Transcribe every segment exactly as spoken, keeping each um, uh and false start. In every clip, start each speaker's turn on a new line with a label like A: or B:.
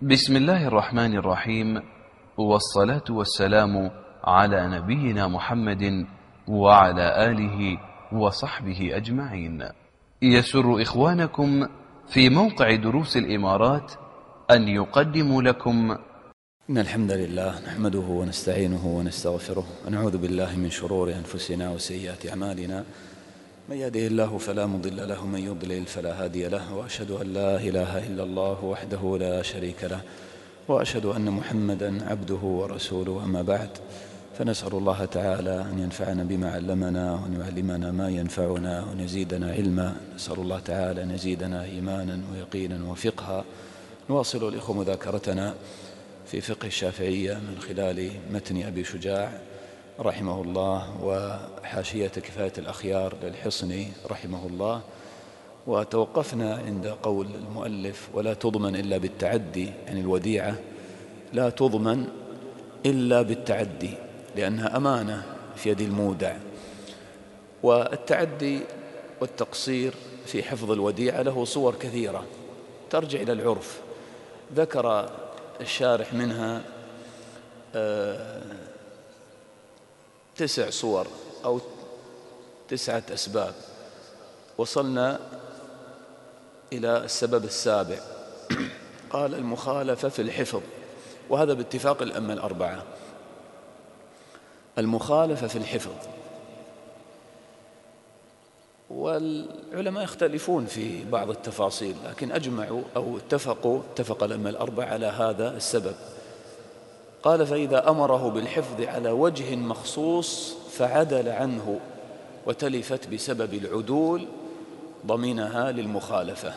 A: بسم الله الرحمن الرحيم، والصلاة والسلام على نبينا محمد وعلى آله وصحبه أجمعين. يسر إخوانكم في موقع دروس الإمارات أن يقدموا لكم
B: إن الحمد لله نحمده ونستعينه ونستغفره ونعوذ بالله من شرور أنفسنا وسيئات أعمالنا. من يهده الله فلا مضل له ومن يضلل فلا هادي له، وأشهد أن لا إله إلا الله وحده لا شريك له، وأشهد أن محمدا عبده ورسوله. أما بعد، فنسأل الله تعالى أن ينفعنا بما علمنا وأن يعلمنا ما ينفعنا وأن يزيدنا علما. نسأل الله تعالى أن يزيدنا إيمانا ويقينا وفقها. نواصل الإخوة مذاكرتنا في فقه الشافعية من خلال متن أبي شجاع رحمه الله وحاشية كفاية الأخيار للحصني رحمه الله. وتوقفنا عند قول المؤلف: ولا تضمن إلا بالتعدي، يعني الوديعة لا تضمن إلا بالتعدي لأنها أمانة في يد المودع. والتعدي والتقصير في حفظ الوديعة له صور كثيرة ترجع إلى العرف. ذكر الشارح منها آه تسع صور أو تسعة أسباب. وصلنا إلى السبب السابع. قال: المخالفة في الحفظ، وهذا باتفاق الأئمة الأربعة. المخالفة في الحفظ، والعلماء يختلفون في بعض التفاصيل، لكن أجمعوا أو اتفقوا اتفق الأئمة الأربعة على هذا السبب. قال: فإذا أمره بالحفظ على وجه مخصوص فعدل عنه وتلفت بسبب العدول ضمنها للمخالفة.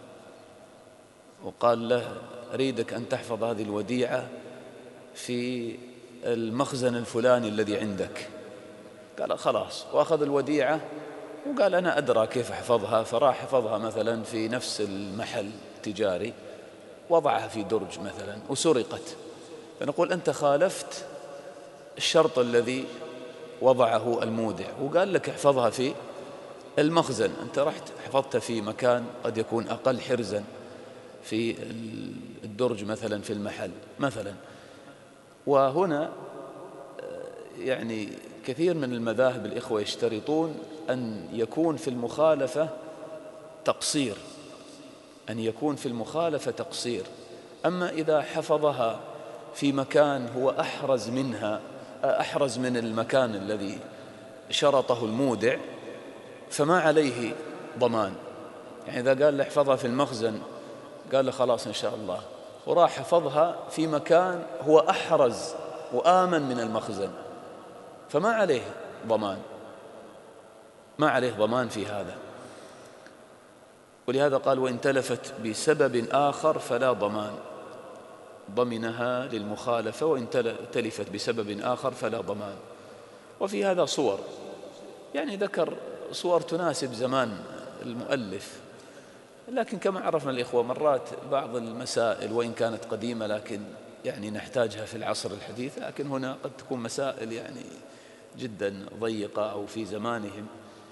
B: وقال له: أريدك أن تحفظ هذه الوديعة في المخزن الفلاني الذي عندك. قال: خلاص. وأخذ الوديعة وقال: أنا أدرى كيف أحفظها. فراح حفظها مثلا في نفس المحل التجاري، وضعها في درج مثلا وسرقت. فنقول: أنت خالفت الشرط الذي وضعه المودع، وقال لك احفظها في المخزن. أنت رحت حفظت في مكان قد يكون أقل حرزا، في الدرج مثلا في المحل مثلا. وهنا يعني كثير من المذاهب الإخوة يشترطون أن يكون في المخالفة تقصير، أن يكون في المخالفة تقصير. أما إذا حفظها في مكان هو أحرز منها أحرز من المكان الذي شرطه المودع فما عليه ضمان. يعني إذا قال له احفظها في المخزن، قال له خلاص إن شاء الله، وراح حفظها في مكان هو أحرز وآمن من المخزن، فما عليه ضمان، ما عليه ضمان في هذا. ولهذا قال: وإن تلفت بسبب آخر فلا ضمان، ضمنها للمخالفة. وإن تلفت بسبب آخر فلا ضمان. وفي هذا صور، يعني ذكر صور تناسب زمان المؤلف، لكن كما عرفنا الإخوة مرات بعض المسائل وإن كانت قديمة لكن يعني نحتاجها في العصر الحديث، لكن هنا قد تكون مسائل يعني جدا ضيقة أو في زمانهم.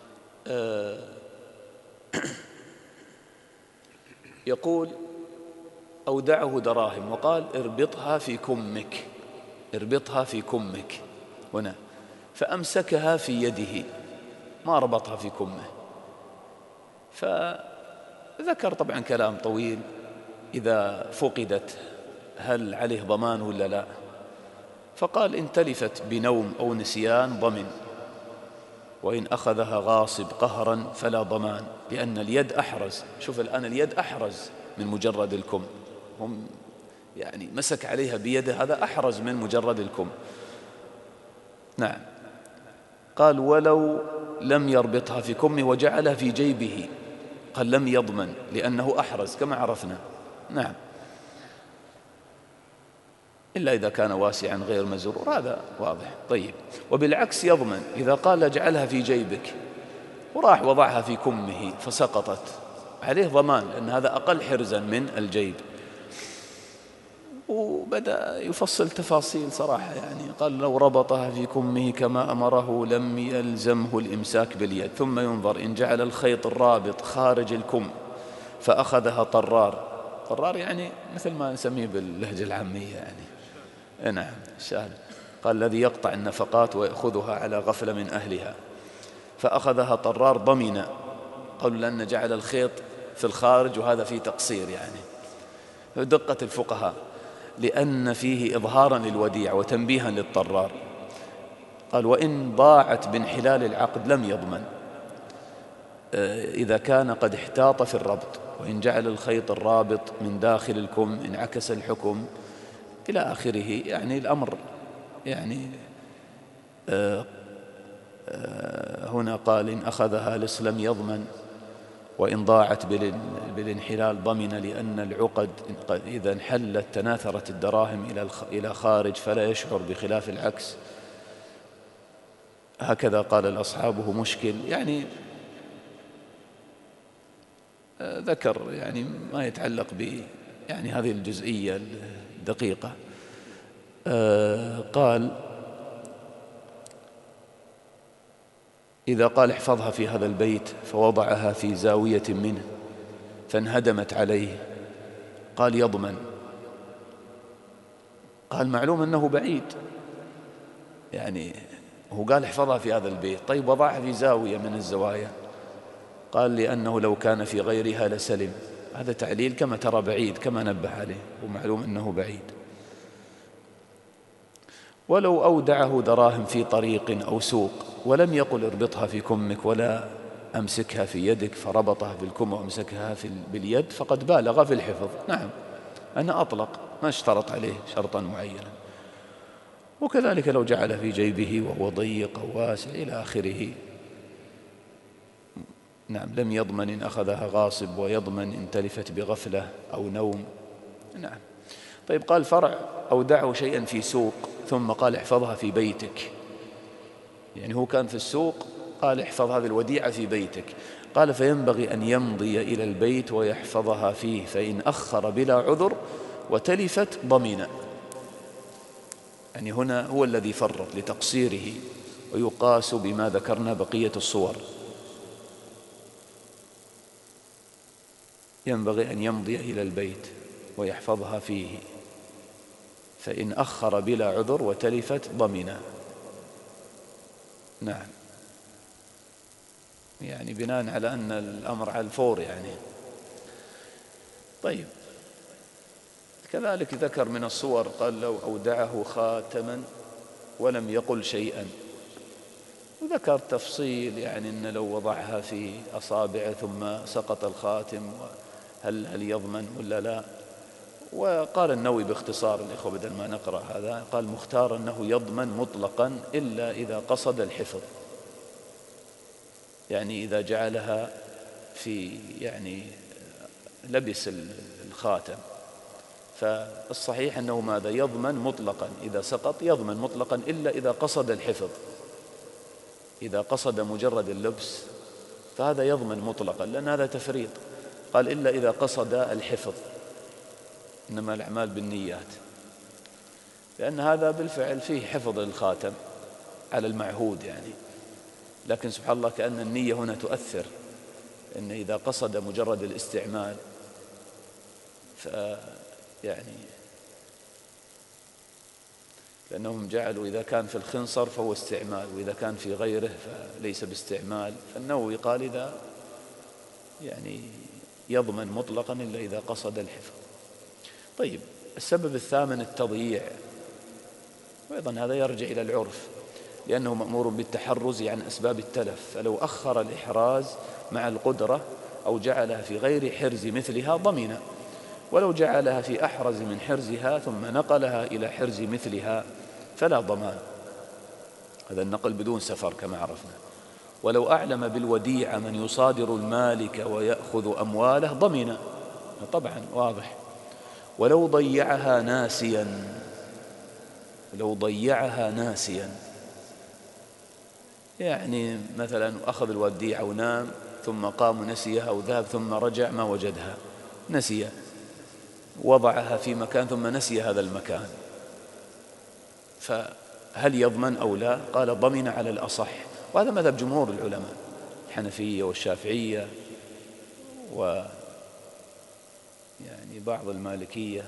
B: يقول: أودعه دراهم وقال: اربطها في كمك، اربطها في كمك هنا، فأمسكها في يده، ما ربطها في كمه. فذكر طبعا كلام طويل: إذا فقدت هل عليه ضمان ولا لا؟ فقال: إن تلفت بنوم أو نسيان ضمن، وإن أخذها غاصب قهرا فلا ضمان، لأن اليد أحرز. شوف الآن اليد أحرز من مجرد الكم، هم يعني مسك عليها بيده، هذا أحرز من مجرد الكم. نعم. قال: ولو لم يربطها في كمه وجعلها في جيبه، قال لم يضمن لأنه أحرز كما عرفنا. نعم، إلا إذا كان واسعا غير مزرور، هذا واضح. طيب، وبالعكس يضمن إذا قال اجعلها في جيبك وراح وضعها في كمه فسقطت، عليه ضمان لأن هذا أقل حرزا من الجيب. وبدأ يفصل تفاصيل صراحة، يعني قال: لو ربطها في كمه كما أمره لم يلزمه الإمساك باليد، ثم ينظر إن جعل الخيط الرابط خارج الكم فأخذها طرار طرار يعني مثل ما نسميه باللهجة العامية يعني. نعم الشاهد. قال الذي يقطع النفقات ويأخذها على غفلة من أهلها، فأخذها طرار ضمن. قالوا لأن جعل الخيط في الخارج وهذا فيه تقصير يعني. دقة الفقهاء لأن فيه إظهارا للوديعة وتنبيها للطرار. قال وإن ضاعت بانحلال العقد لم يضمن إذا كان قد احتاط في الربط، وإن جعل الخيط الرابط من داخل الكم انعكس الحكم إلى آخره. يعني الأمر يعني آه آه هنا قال إن أخذها لص لم يضمن، وإن ضاعت بالانحلال ضمن، لأن العقد إذا انحلت تناثرت الدراهم إلى خارج فلا يشعر، بخلاف العكس. هكذا قال الأصحابه مشكل يعني. ذكر يعني ما يتعلق ب يعني هذه الجزئية الدقيقة. آه قال إذا قال احفظها في هذا البيت فوضعها في زاوية منه فانهدمت عليه، قال يضمن. قال معلوم أنه بعيد يعني، هو قال احفظها في هذا البيت، طيب وضعها في زاوية من الزوايا. قال لأنه لو كان في غيرها لسلم. هذا تعليل كما ترى بعيد كما نبه عليه، ومعلوم أنه بعيد. ولو أودعه دراهم في طريق أو سوق ولم يقل اربطها في كمك ولا أمسكها في يدك، فربطها في الكم وأمسكها في باليد، فقد بالغ في الحفظ. نعم أنا أطلق، ما اشترط عليه شرطا معينا. وكذلك لو جعل في جيبه وهو ضيق أو واسع إلى آخره. نعم لم يضمن إن أخذها غاصب، ويضمن إن تلفت بغفلة أو نوم. نعم. طيب قال فرع أودعه شيئا في سوق ثم قال احفظها في بيتك، يعني هو كان في السوق قال احفظ هذه الوديعة في بيتك. قال فينبغي أن يمضي إلى البيت ويحفظها فيه، فإن أخر بلا عذر وتلفت ضمن. يعني هنا هو الذي فرط لتقصيره، ويقاس بما ذكرنا بقية الصور. ينبغي أن يمضي إلى البيت ويحفظها فيه، فإن أخر بلا عذر وتلفت ضمنا. نعم يعني بناء على أن الأمر على الفور يعني. طيب كذلك ذكر من الصور قال لو أودعه خاتما ولم يقل شيئا، وذكر تفصيل يعني أن لو وضعها في أصابعه ثم سقط الخاتم هل هل يضمن ولا لا. وقال النووي باختصار الإخوة بدل ما نقرأ هذا، قال مختار أنه يضمن مطلقا إلا إذا قصد الحفظ، يعني إذا جعلها في يعني لبس الخاتم، فالصحيح أنه ماذا يضمن مطلقا إذا سقط، يضمن مطلقا إلا إذا قصد الحفظ. إذا قصد مجرد اللبس فهذا يضمن مطلقا، لأن هذا تفريط. قال إلا إذا قصد الحفظ، إنما الأعمال بالنيات، لأن هذا بالفعل فيه حفظ للخاتم على المعهود يعني. لكن سبحان الله كأن النية هنا تؤثر، إن إذا قصد مجرد الاستعمال فيعني لأنهم جعلوا إذا كان في الخنصر فهو استعمال، وإذا كان في غيره فليس باستعمال. فالنووي قال إذا يعني يضمن مطلقا إلا إذا قصد الحفظ. طيب السبب الثامن التضييع، وأيضا هذا يرجع إلى العرف، لأنه مأمور بالتحرز عن أسباب التلف، فلو أخر الإحراز مع القدرة أو جعلها في غير حرز مثلها ضمن، ولو جعلها في أحرز من حرزها ثم نقلها إلى حرز مثلها فلا ضمان. هذا النقل بدون سفر كما عرفنا. ولو أعلم بالوديعة من يصادر المالك ويأخذ أمواله ضمن، طبعا واضح. ولو ضيعها ناسيا، لو ضيعها ناسيا يعني مثلا أخذ الوديعة ونام ثم قام نسيها، أو ذهب ثم رجع ما وجدها، نسي، وضعها في مكان ثم نسي هذا المكان، فهل يضمن أو لا؟ قال ضمن على الأصح، وهذا مذهب جمهور العلماء الحنفية والشافعية يعني بعض المالكية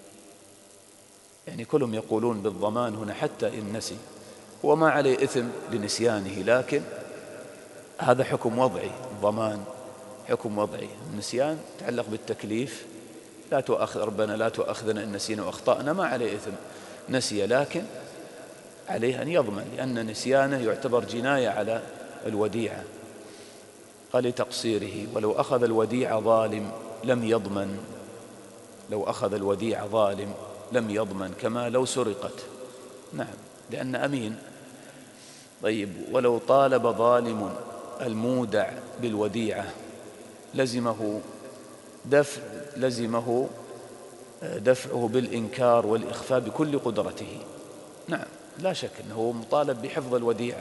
B: يعني كلهم يقولون بالضمان هنا حتى إن نسي، وما عليه إثم لنسيانه، لكن هذا حكم وضعي. الضمان حكم وضعي، النسيان يتعلق بالتكليف، لا تؤاخذ ربنا لا تؤاخذنا إن نسينا وأخطأنا، ما عليه إثم، نسي، لكن عليه أن يضمن، لأن نسيانه يعتبر جناية على الوديعة، قال لتقصيره. ولو أخذ الوديعة ظالم لم يضمن، لو أخذ الوديعة ظالم لم يضمن كما لو سرقت، نعم، لأن أمين. طيب، ولو طالب ظالم المودع بالوديعة لزمه دفع لزمه دفعه بالإنكار والإخفاء بكل قدرته، نعم، لا شك أنه مطالب بحفظ الوديعة،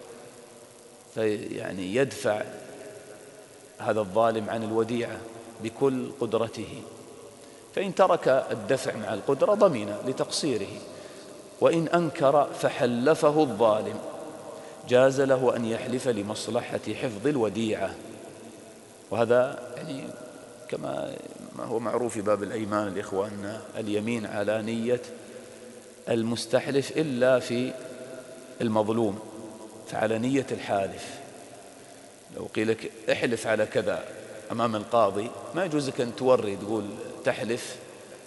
B: فيعني يدفع هذا الظالم عن الوديعة بكل قدرته، فإن ترك الدفع مع القدرة ضمن لتقصيره، وإن أنكر فحلفه الظالم جاز له أن يحلف لمصلحة حفظ الوديعة. وهذا يعني كما ما هو معروف في باب الأيمان الإخوة، أن اليمين على نية المستحلف إلا في المظلوم، فعلى نية الحالف. لو قيل لك احلف على كذا أمام القاضي ما يجوز لك أن توري، تقول تحلف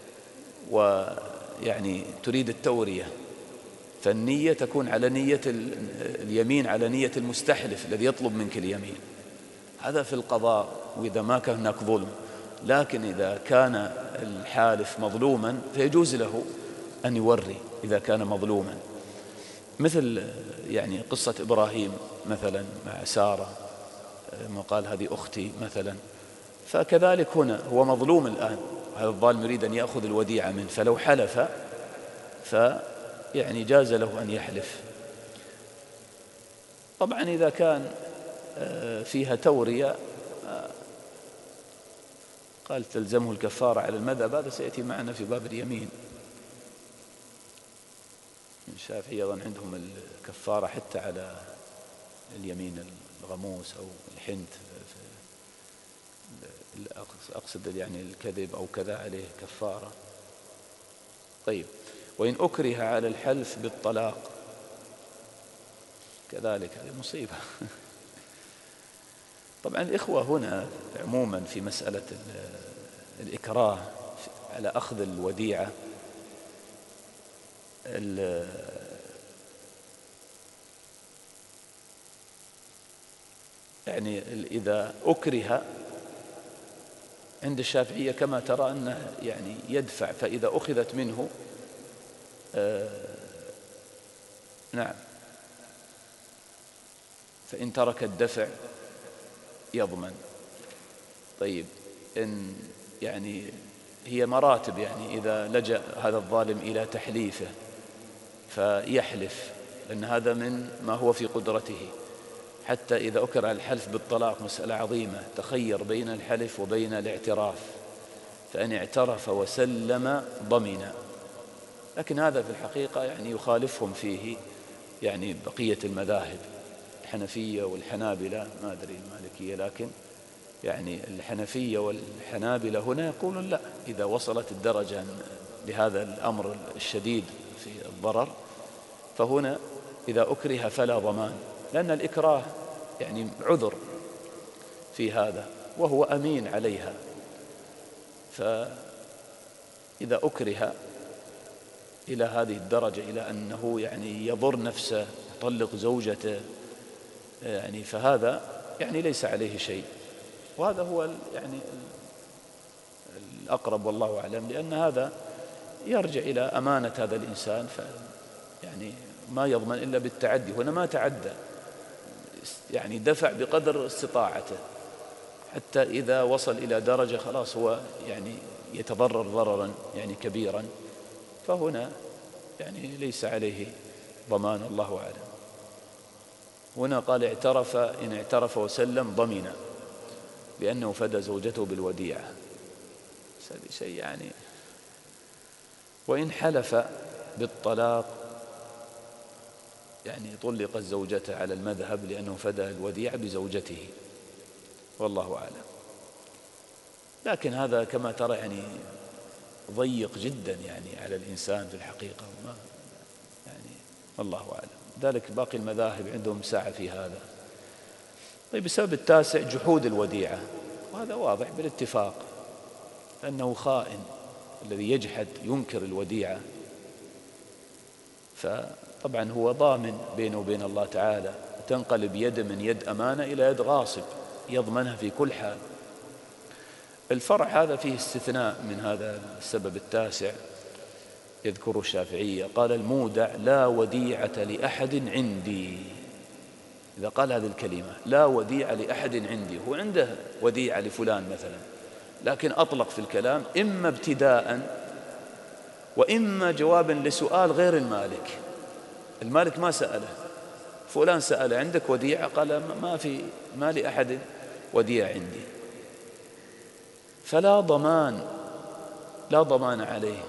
B: ويعني تريد التورية، فالنية تكون على نية اليمين على نية المستحلف الذي يطلب منك اليمين، هذا في القضاء وإذا ما كان هناك ظلم. لكن إذا كان الحالف مظلوما فيجوز له أن يوري إذا كان مظلوما، مثل يعني قصة إبراهيم مثلا مع سارة، ما قال هذه أختي مثلا، فكذلك هنا هو مظلوم الآن، هذا الظالم يريد أن يأخذ الوديعة منه، فلو حلف فيعني جاز له أن يحلف. طبعا إذا كان فيها تورية قال تلزمه الكفارة على المذهب، هذا سيأتي معنا في باب اليمين. الشافعية أيضا عندهم الكفارة حتى على اليمين الغموس أو الحنث، أقصد يعني الكذب أو كذا عليه كفارة. طيب، وإن أكره على الحلف بالطلاق كذلك، هذه مصيبة. طبعا الإخوة هنا عموما في مسألة الإكراه على أخذ الوديعة، يعني إذا أكره عند الشافعية كما ترى أنه يعني يدفع، فإذا أخذت منه آه نعم فإن ترك الدفع يضمن. طيب، إن يعني هي مراتب، يعني إذا لجأ هذا الظالم إلى تحليفه فيحلف، لأن هذا من ما هو في قدرته، حتى إذا أكره الحلف بالطلاق مسألة عظيمة، تخير بين الحلف وبين الاعتراف، فإن اعترف وسلم ضمن، لكن هذا في الحقيقة يعني يخالفهم فيه يعني بقية المذاهب، الحنفية والحنابلة، ما أدري المالكية، لكن يعني الحنفية والحنابلة هنا يقولون لا، إذا وصلت الدرجة لهذا الأمر الشديد في الضرر فهنا إذا أكره فلا ضمان، لأن الإكراه يعني عذر في هذا وهو أمين عليها، فإذا أكره إلى هذه الدرجة إلى أنه يعني يضر نفسه يطلق زوجته يعني فهذا يعني ليس عليه شيء، وهذا هو يعني الأقرب والله أعلم، لأن هذا يرجع إلى أمانة هذا الإنسان، ف يعني ما يضمن إلا بالتعدي، هنا ما تعدى، يعني دفع بقدر استطاعته، حتى إذا وصل إلى درجة خلاص هو يعني يتضرر ضررا يعني كبيرا، فهنا يعني ليس عليه ضمان، الله أعلم. هنا قال اعترف، إن اعترف وسلم ضمن، لأنه فدى زوجته بالوديعة، هذا شيء يعني. وإن حلف بالطلاق يعني طلق زوجته على المذهب لأنه فدى الوديعة بزوجته، والله أعلم. لكن هذا كما ترى يعني ضيق جدا يعني على الإنسان في الحقيقة، وما يعني والله أعلم. ذلك باقي المذاهب عندهم سعة في هذا. طيب السبب التاسع جحود الوديعة، وهذا واضح بالاتفاق أنه خائن الذي يجحد ينكر الوديعة، فطبعا هو ضامن بينه وبين الله تعالى، تنقلب يد من يد أمانة إلى يد غاصب يضمنها في كل حال. الفرع هذا فيه استثناء من هذا السبب التاسع، يذكر الشافعية قال المودع لا وديعة لأحد عندي. إذا قال هذه الكلمة لا وديعة لأحد عندي، هو عنده وديعة لفلان مثلا، لكن أطلق في الكلام إما ابتداء وإما جوابا لسؤال غير المالك. المالك ما سأله، فلان سأله عندك وديعة؟ قال ما في، ما لأحد وديعة عندي، فلا ضمان، لا ضمان عليه،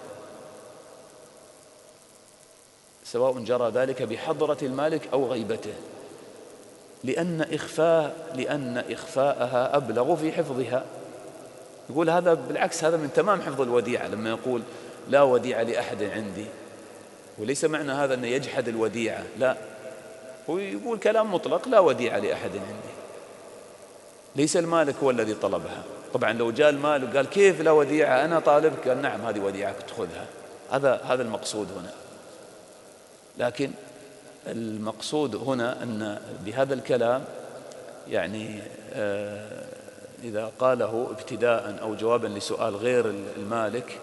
B: سواء جرى ذلك بحضرة المالك أو غيبته، لأن إخفاء لأن إخفاءها أبلغ في حفظها. يقول هذا بالعكس، هذا من تمام حفظ الوديعة لما يقول لا وديعة لأحد عندي، وليس معنى هذا أن يجحد الوديعة، لا، هو يقول كلام مطلق لا وديعة لأحد عندي، ليس المالك هو الذي طلبها. طبعا لو جاء المالك قال كيف لا وديعة أنا طالبك، قال نعم هذه وديعة تأخذها، هذا هذا المقصود هنا. لكن المقصود هنا أن بهذا الكلام يعني آه إذا قاله ابتداء أو جوابا لسؤال غير المالك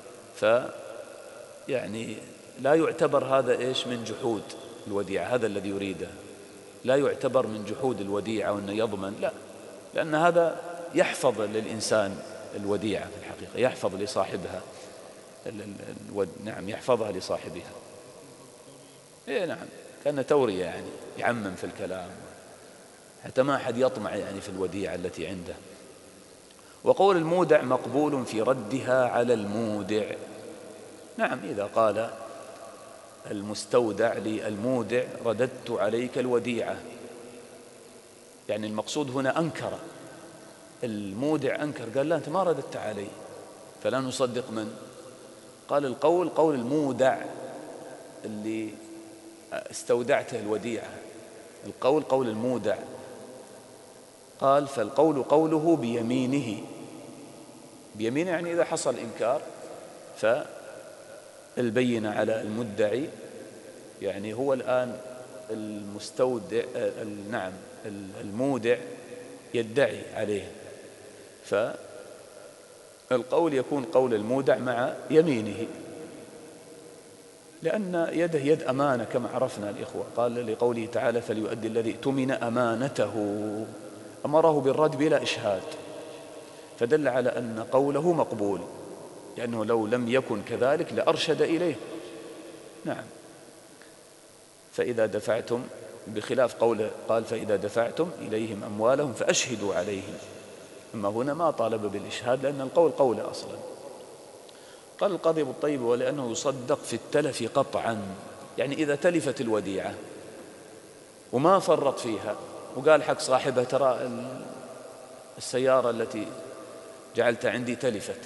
B: فيعني لا يعتبر هذا إيش من جحود الوديعة، هذا الذي يريده، لا يعتبر من جحود الوديعة وأنه يضمن، لا، لأن هذا يحفظ للإنسان الوديعة في الحقيقة، يحفظ لصاحبها نعم يحفظها لصاحبها. إيه نعم، كان تورية يعني يعمم في الكلام حتى ما أحد يطمع يعني في الوديعة التي عنده. وقول المودع مقبول في ردها على المودع، نعم إذا قال المستودع للمودع رددت عليك الوديعة، يعني المقصود هنا أنكر المودع، أنكر قال لا أنت ما رددت علي، فلا نصدق من قال القول قول المودع اللي استودعته الوديعة، القول قول المودع، قال فالقول قوله بيمينه، بيمينه يعني إذا حصل إنكار فالبينة على المدعي، يعني هو الآن المستودع نعم المودع يدعي عليه، فالقول يكون قول المودع مع يمينه، لأن يده يد أمانة كما عرفنا الإخوة. قال لقوله تعالى فليؤدي الذي اؤتمن أمانته، أمره بالرد بلا إشهاد، فدل على أن قوله مقبول، لأنه لو لم يكن كذلك لأرشد إليه. نعم، فإذا دفعتم، بخلاف قوله قال فإذا دفعتم إليهم أموالهم فأشهدوا عليهم، أما هنا ما طالب بالإشهاد لأن القول قوله أصلا. قال القاضي أبو الطيب ولأنه يصدق في التلف قطعا، يعني إذا تلفت الوديعة وما فرط فيها وقال حق صاحبه ترى السيارة التي جعلت عندي تلفت،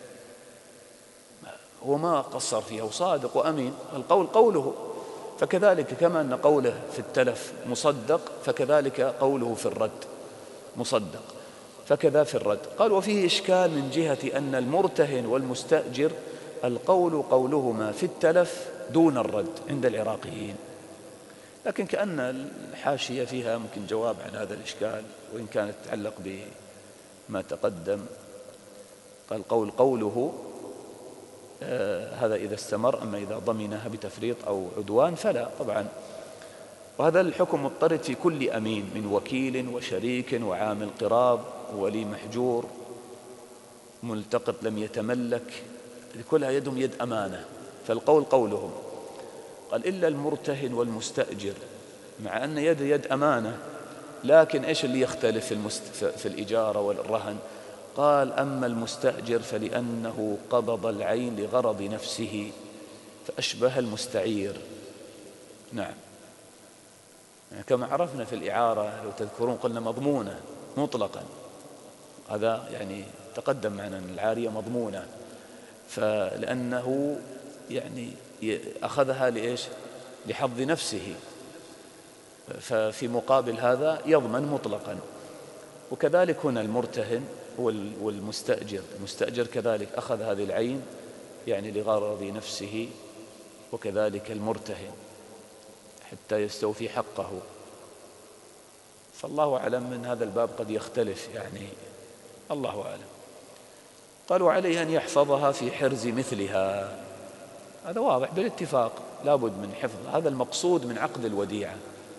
B: هو ما قصر فيها وصادق وأمين، القول قوله، فكذلك كما أن قوله في التلف مصدق فكذلك قوله في الرد مصدق، فكذا في الرد. قال وفيه إشكال من جهة أن المرتهن والمستأجر القول قولهما في التلف دون الرد عند العراقيين، لكن كأن الحاشية فيها ممكن جواب عن هذا الإشكال، وإن كانت تتعلق بما تقدم. قال قول قوله آه هذا إذا استمر، أما إذا ضمنها بتفريط أو عدوان فلا طبعا. وهذا الحكم مضطرد في كل أمين من وكيل وشريك وعامل قراض وولي محجور ملتقط لم يتملك، كلها يدهم يد أمانة، فالقول قولهم. قال إلا المرتهن والمستأجر، مع أن يد يد أمانة، لكن إيش اللي يختلف في, المست... في الإجارة والرهن؟ قال أما المستأجر فلأنه قبض العين لغرض نفسه فأشبه المستعير. نعم، يعني كما عرفنا في الإعارة لو تذكرون قلنا مضمونة مطلقا، هذا يعني تقدم معنا أن العارية مضمونة، فلأنه يعني أخذها لإيش؟ لحظ نفسه، ففي مقابل هذا يضمن مطلقا. وكذلك هنا المرتهن والمستأجر، المستأجر كذلك أخذ هذه العين يعني لغرض نفسه، وكذلك المرتهن حتى يستوفي حقه. فالله أعلم من هذا الباب قد يختلف، يعني الله أعلم. قالوا عليه أن يحفظها في حرز مثلها، هذا واضح بالاتفاق، لابد من حفظ، هذا المقصود من عقد الوديعة.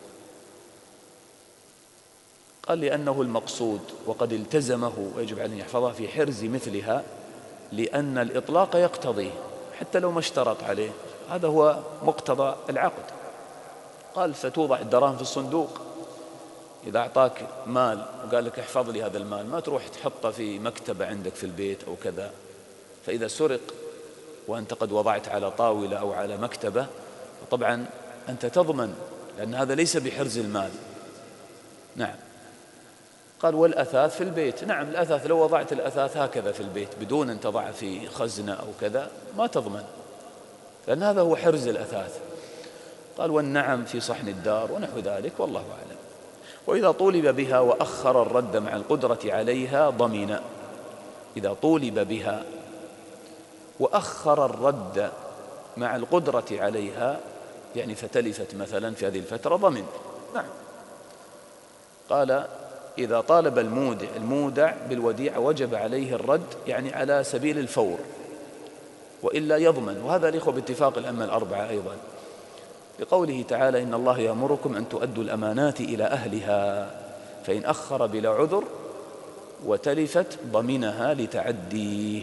B: قال لأنه المقصود وقد التزمه ويجب عليه أن يحفظها في حرز مثلها، لأن الإطلاق يقتضيه حتى لو ما اشترط عليه، هذا هو مقتضى العقد. قال فتوضع الدراهم في الصندوق، إذا أعطاك مال وقال لك احفظ لي هذا المال، ما تروح تحطه في مكتبة عندك في البيت أو كذا، فإذا سرق وأنت قد وضعت على طاولة أو على مكتبة طبعا أنت تضمن، لأن هذا ليس بحرز المال. نعم. قال والأثاث في البيت، نعم الأثاث لو وضعت الأثاث هكذا في البيت بدون أن تضع في خزنة أو كذا ما تضمن، لأن هذا هو حرز الأثاث. قال والنعم في صحن الدار ونحو ذلك، والله أعلم. وإذا طولب بها وأخر الرد مع القدرة عليها ضمن، إذا طولب بها وأخر الرد مع القدرة عليها يعني فتلفت مثلا في هذه الفترة ضمن. نعم. قال إذا طالب المودع المودع بالوديعة وجب عليه الرد يعني على سبيل الفور، وإلا يضمن، وهذا الإخوة باتفاق الأئمة الأربعة أيضا، لقوله تعالى إن الله يأمركم أن تؤدوا الأمانات إلى أهلها فإن أخر بلا عذر وتلفت ضمنها لتعديه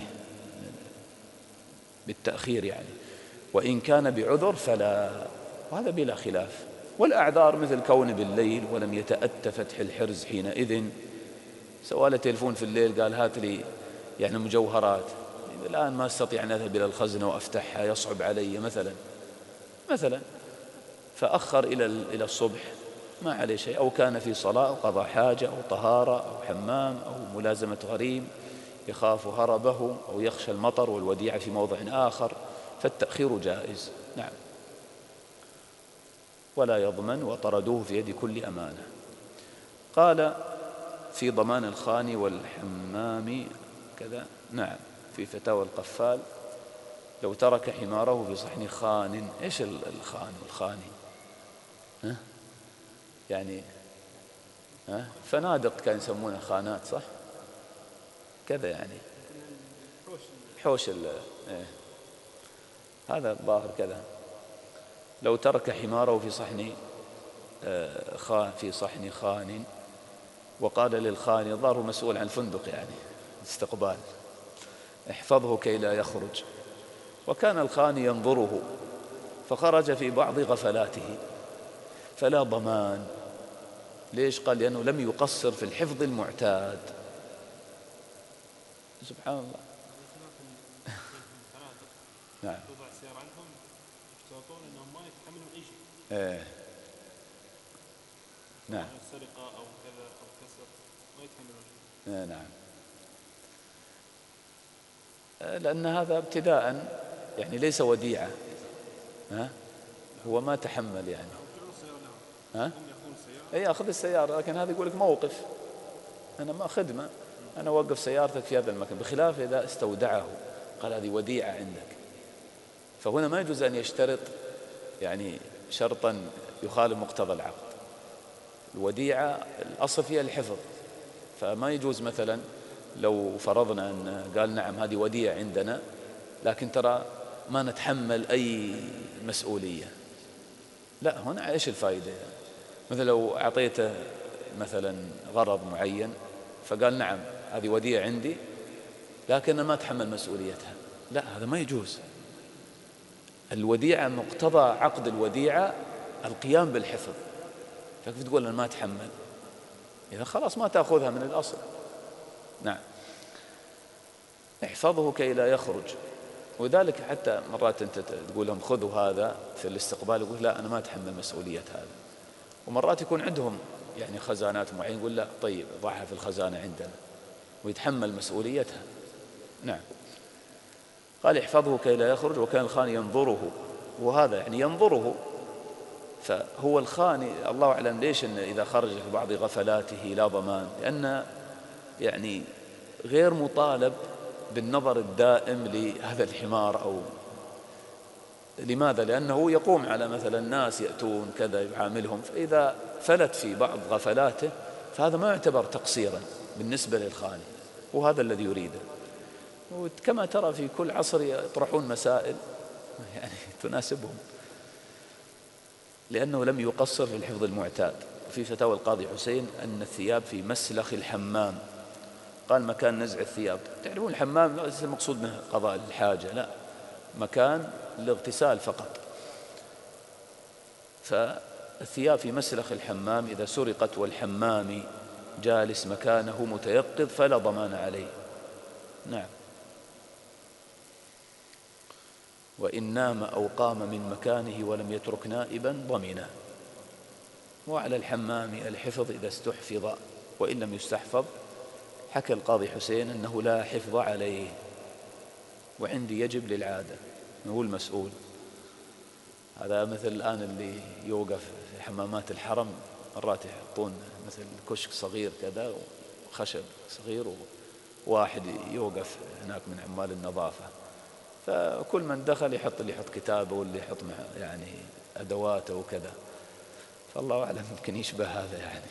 B: بالتأخير يعني، وإن كان بعذر فلا، وهذا بلا خلاف. والأعذار مثل كون بالليل ولم يتأت فتح الحرز حينئذ، سواء تلفون في الليل قال هات لي يعني مجوهرات، الآن ما استطيع أن أذهب إلى الخزنة وأفتحها يصعب علي مثلا مثلا فأخر إلى إلى الصبح ما عليه شيء، أو كان في صلاة أو قضى حاجة أو طهارة أو حمام أو ملازمة غريم يخاف هربه أو يخشى المطر والوديعة في موضع آخر، فالتأخير جائز. نعم. ولا يضمن وطردوه في يد كل أمانة. قال في ضمان الخان والحمام كذا، نعم في فتاوى القفال لو ترك حماره في صحن خان. إيش الخان والخاني؟ ها؟ يعني ها؟ فنادق كان يسمونها خانات صح؟ كذا يعني حوش ال إيه؟ هذا الظاهر كذا. لو ترك حماره في صحن آه خان في صحن خان وقال للخان، الظاهر مسؤول عن الفندق يعني استقبال، احفظه كي لا يخرج، وكان الخان ينظره فخرج في بعض غفلاته فلا ضمان. ليش؟ قال لأنه لم يقصر في الحفظ المعتاد. سبحان الله. نعم. ايه نعم.
C: سرقة أو كذا أو كسر ما يتحملون.
B: ايه نعم. لأن هذا ابتداء يعني ليس وديعة، ها هو ما تحمل يعني، ها اي أخذ السيارة، لكن هذا يقول لك موقف، أنا ما خدمة، أنا أوقف سيارتك في هذا المكان، بخلاف إذا استودعه قال هذه وديعة عندك، فهنا ما يجوز أن يشترط يعني شرطا يخالف مقتضى العقد. الوديعة الأصل فيها الحفظ، فما يجوز مثلا لو فرضنا أن قال نعم هذه وديعة عندنا لكن ترى ما نتحمل أي مسؤولية، لا هنا إيش الفائدة؟ مثل لو أعطيته مثلا غرض معين فقال نعم هذه وديعة عندي لكن ما أتحمل مسؤوليتها، لا هذا ما يجوز. الوديعة مقتضى عقد الوديعة القيام بالحفظ، فكيف تقول أنا ما أتحمل؟ إذا خلاص ما تأخذها من الأصل. نعم. احفظه كي لا يخرج، وذلك حتى مرات أنت تقول لهم خذوا هذا في الاستقبال، يقول لا أنا ما أتحمل مسؤولية هذا، ومرات يكون عندهم يعني خزانات معينة يقول لا طيب ضعها في الخزانة عندنا، ويتحمل مسؤوليتها. نعم. قال احفظه كي لا يخرج، وكان الخاني ينظره، وهذا يعني ينظره، فهو الخاني الله أعلم ليش إن إذا خرج في بعض غفلاته لا ضمان، لأن يعني غير مطالب بالنظر الدائم لهذا الحمار. أو لماذا؟ لأنه يقوم على مثلا الناس يأتون كذا يعاملهم، فإذا فلت في بعض غفلاته فهذا ما يعتبر تقصيرا بالنسبة للخاني، وهذا الذي يريده. وكما ترى في كل عصر يطرحون مسائل يعني تناسبهم، لأنه لم يقصر في الحفظ المعتاد. في فتاوى القاضي حسين أن الثياب في مسلخ الحمام، قال مكان نزع الثياب. تعرفون الحمام ليس المقصود منه قضاء الحاجة، لا، مكان الاغتسال فقط. فالثياب في مسلخ الحمام إذا سرقت والحمام جالس مكانه متيقظ فلا ضمان عليه. نعم. وإن نام أو قام من مكانه ولم يترك نائبا ضمنه. وعلى الحمام الحفظ إذا استحفظ، وإن لم يستحفظ حكى القاضي حسين أنه لا حفظ عليه، وعندي يجب للعادة، هو المسؤول. هذا مثل الآن اللي يوقف في حمامات الحرم، مرات يحطون مثل كشك صغير كذا وخشب صغير، وواحد يوقف هناك من عمال النظافة، فكل من دخل يحط اللي يحط كتابه واللي يحط يعني أدواته وكذا، فالله أعلم يمكن يشبه هذا يعني.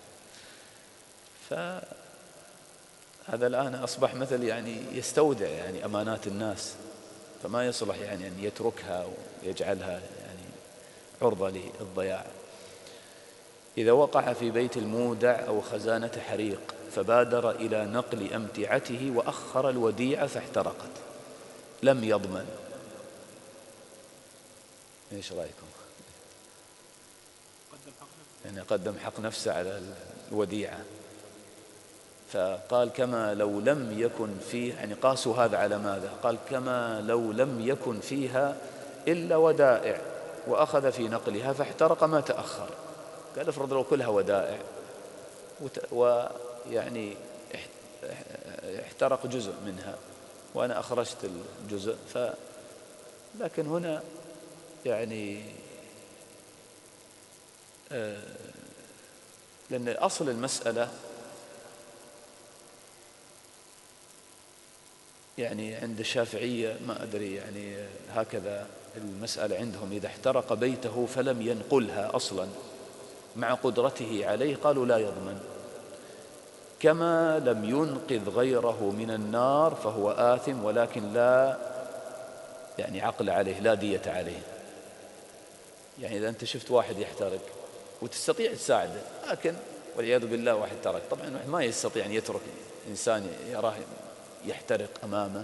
B: فهذا الآن أصبح مثل يعني يستودع يعني أمانات الناس، فما يصلح يعني أن يتركها ويجعلها يعني عرضة للضياع. إذا وقع في بيت المودع أو خزانة حريق فبادر إلى نقل أمتعته وأخر الوديعة فاحترقت لم يضمن. إيش رأيكم؟ يعني قدم حق نفسه على الوديعة، فقال كما لو لم يكن فيه، يعني قاسوا هذا على ماذا؟ قال كما لو لم يكن فيها إلا ودائع وأخذ في نقلها فاحترق ما تأخر. قال افرض لو كلها ودائع ويعني احترق جزء منها وأنا أخرجت الجزء، ف لكن هنا يعني آه لأن أصل المسألة يعني عند الشافعية ما أدري يعني هكذا المسألة عندهم، إذا احترق بيته فلم ينقلها أصلا مع قدرته عليه قالوا لا يضمن، كما لم ينقذ غيره من النار فهو آثم ولكن لا يعني عقل عليه، لا دية عليه. يعني إذا أنت شفت واحد يحترق وتستطيع تساعده، لكن والعياذ بالله واحد ترك، طبعا ما يستطيع أن يترك إنسان يراه يحترق أمامه،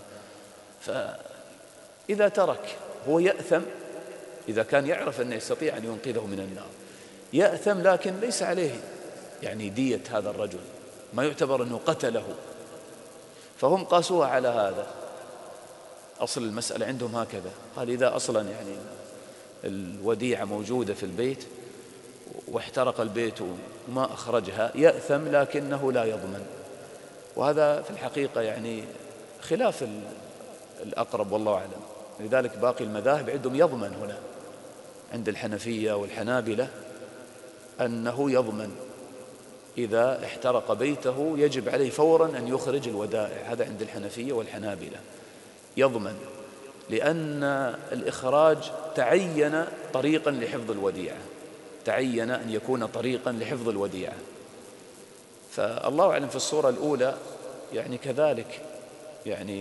B: فإذا ترك هو يأثم إذا كان يعرف أنه يستطيع أن ينقذه من النار، يأثم لكن ليس عليه يعني دية هذا الرجل، ما يعتبر أنه قتله. فهم قاسوها على هذا، أصل المسألة عندهم هكذا. قال إذا أصلا يعني الوديعة موجودة في البيت واحترق البيت وما أخرجها يأثم لكنه لا يضمن، وهذا في الحقيقة يعني خلاف الأقرب والله أعلم. لذلك باقي المذاهب عندهم يضمن هنا، عند الحنفية والحنابلة أنه يضمن إذا احترق بيته يجب عليه فورا أن يخرج الودائع، هذا عند الحنفية والحنابلة يضمن، لأن الإخراج تعين طريقا لحفظ الوديعة، تعين أن يكون طريقا لحفظ الوديعة. فالله أعلم في الصورة الأولى يعني كذلك يعني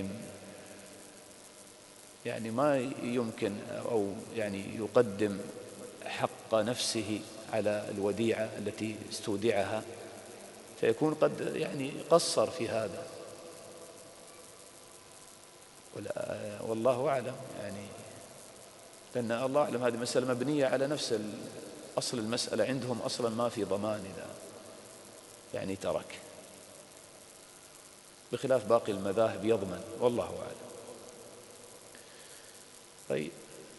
B: يعني ما يمكن أو يعني يقدم حق نفسه على الوديعة التي استودعها، فيكون قد يعني قصر في هذا، والله أعلم يعني، لأن الله أعلم هذه مسألة مبنية على نفس أصل المسألة عندهم، أصلا ما في ضمان إذا يعني ترك، بخلاف باقي المذاهب يضمن والله أعلم. طيب،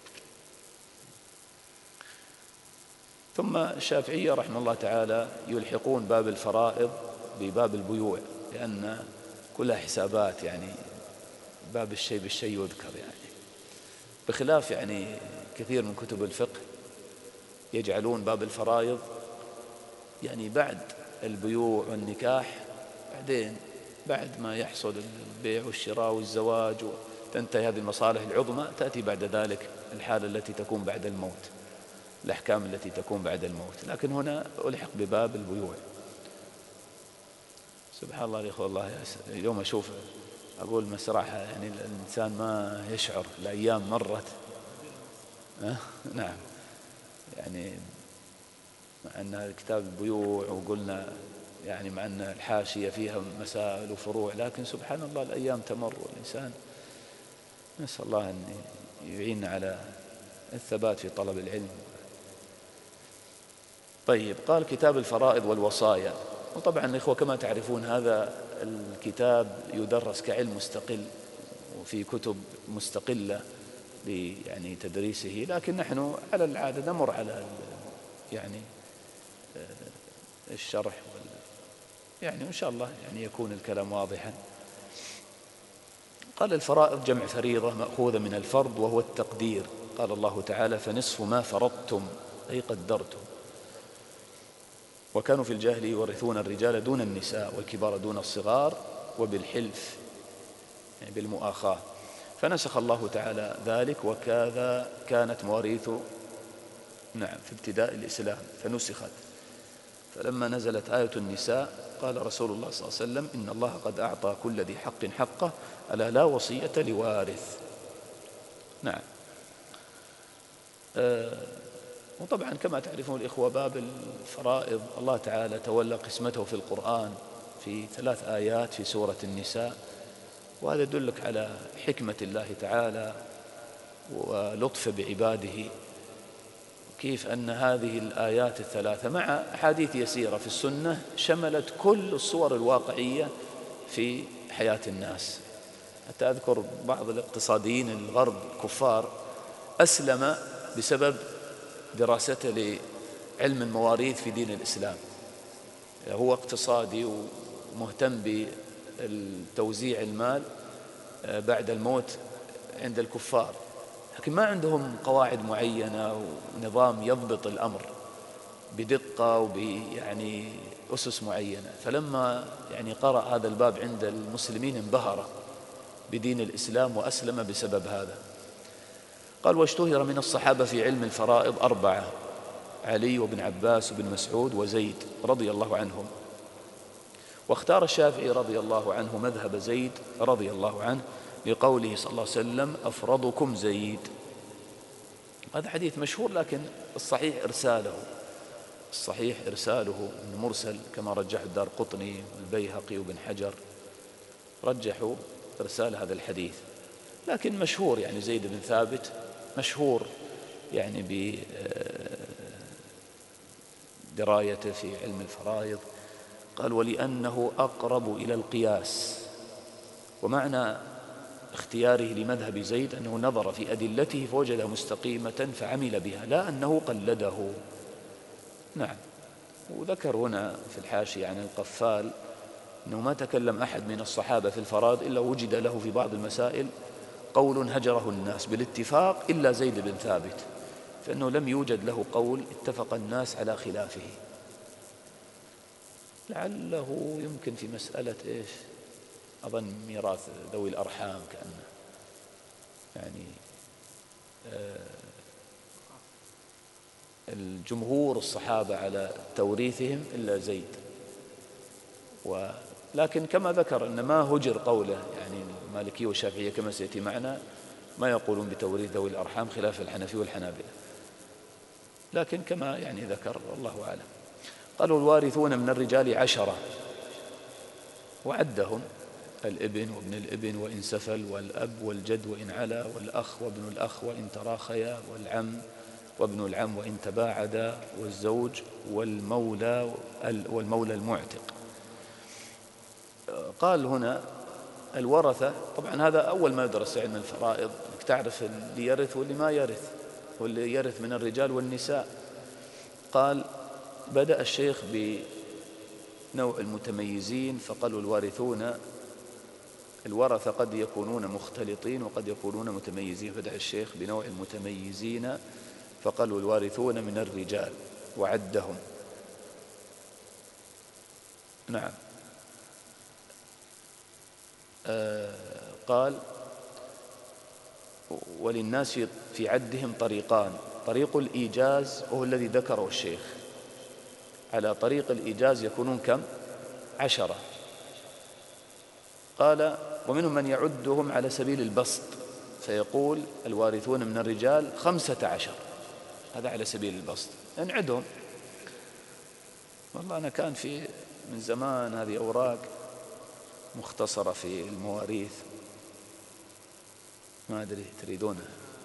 B: ثم الشافعية رحمه الله تعالى يلحقون باب الفرائض بباب البيوع، لأن كلها حسابات، يعني باب الشيء بالشيء يذكر، يعني بخلاف يعني كثير من كتب الفقه يجعلون باب الفرائض يعني بعد البيوع والنكاح، بعدين بعد ما يحصل البيع والشراء والزواج وتنتهي هذه المصالح العظمى تأتي بعد ذلك الحالة التي تكون بعد الموت، الأحكام التي تكون بعد الموت. لكن هنا ألحق بباب البيوع. سبحان الله يا إخوة، والله اليوم أشوف أقول مسرحة، يعني الإنسان ما يشعر الأيام مرت. أه؟ نعم، يعني مع أن كتاب البيوع وقلنا يعني مع أن الحاشية فيها مسائل وفروع، لكن سبحان الله الأيام تمر والإنسان نسأل الله أن يعيننا على الثبات في طلب العلم. طيب، قال كتاب الفرائض والوصايا. وطبعا الإخوة كما تعرفون هذا الكتاب يدرس كعلم مستقل وفي كتب مستقلة يعني تدريسه، لكن نحن على العادة نمر على يعني الشرح يعني إن شاء الله يعني يكون الكلام واضحا. قال الفرائض جمع فريضة مأخوذة من الفرض وهو التقدير. قال الله تعالى: فنصف ما فرضتم، أي قدرتم. وكانوا في الجاهل يورثون الرجال دون النساء والكبار دون الصغار وبالحلف، يعني بالمؤاخاة، فنسخ الله تعالى ذلك، وكذا كانت مواريث نعم في ابتداء الإسلام فنسخت. فلما نزلت آية النساء قال رسول الله صلى الله عليه وسلم: إن الله قد أعطى كل ذي حق حقه، ألا لا وصية لوارث. نعم. آه وطبعا كما تعرفون الإخوة باب الفرائض الله تعالى تولى قسمته في القرآن في ثلاث آيات في سورة النساء، وهذا يدلك على حكمة الله تعالى ولطف بعباده، كيف أن هذه الآيات الثلاثة مع أحاديث يسيرة في السنة شملت كل الصور الواقعية في حياة الناس. حتى أذكر بعض الاقتصاديين الغرب الكفار أسلم بسبب دراسته لعلم المواريث في دين الإسلام. هو اقتصادي ومهتم بتوزيع المال بعد الموت عند الكفار، لكن ما عندهم قواعد معينة ونظام يضبط الأمر بدقة وبيعني أسس معينة. فلما يعني قرأ هذا الباب عند المسلمين انبهر بدين الإسلام وأسلم بسبب هذا. قال: واشتهر من الصحابة في علم الفرائض أربعة: علي وابن عباس وابن مسعود وزيد رضي الله عنهم. واختار الشافعي رضي الله عنه مذهب زيد رضي الله عنه لقوله صلى الله عليه وسلم: أفرضكم زيد. هذا حديث مشهور، لكن الصحيح إرساله الصحيح إرساله إنه مرسل كما رجح الدارقطني والبيهقي وابن حجر، رجحوا إرسال هذا الحديث. لكن مشهور يعني زيد بن ثابت مشهور يعني بدرايته في علم الفرائض. قال: ولأنه أقرب إلى القياس. ومعنى اختياره لمذهب زيد أنه نظر في أدلته فوجدها مستقيمة فعمل بها، لا أنه قلده. نعم. وذكر هنا في الحاشية عن القفال أنه ما تكلم أحد من الصحابة في الفرائض إلا وجد له في بعض المسائل قول هجره الناس بالاتفاق إلا زيد بن ثابت، فإنه لم يوجد له قول اتفق الناس على خلافه. لعله يمكن في مسألة إيش أظن ميراث ذوي الأرحام كأنه يعني آه الجمهور الصحابة على توريثهم إلا زيد. ولكن كما ذكر أن ما هجر قوله، يعني المالكية والشافعية كما سيأتي معنا ما يقولون بتوريث ذوي الأرحام خلاف الحنفي والحنابلة، لكن كما يعني ذكر والله أعلم. قالوا: الوارثون من الرجال عشرة، وعدهم: الابن وابن الابن وإن سفل، والأب والجد وإن علا، والأخ وابن الأخ وإن تراخيا، والعم وابن العم وإن تباعدا، والزوج والمولى والمولى المعتق. قال هنا الورثة، طبعا هذا أول ما يدرس علم الفرائض، أنك تعرف اللي يرث واللي ما يرث، واللي يرث من الرجال والنساء. قال: بدأ الشيخ بنوع المتميزين فقالوا: الوارثون الورثة قد يكونون مختلطين وقد يكونون متميزين، فدع الشيخ بنوع المتميزين فقال الوارثون من الرجال وعدهم. نعم. آه قال وللناس في عدهم طريقان، طريق الإيجاز وهو الذي ذكره الشيخ، على طريق الإيجاز يكونون كم؟ عشرة. قال ومنهم من يعدهم على سبيل البسط فيقول الوارثون من الرجال خمسة عشر، هذا على سبيل البسط نعدهم. والله أنا كان في من زمان هذه أوراق مختصرة في المواريث، ما أدري تريدونها؟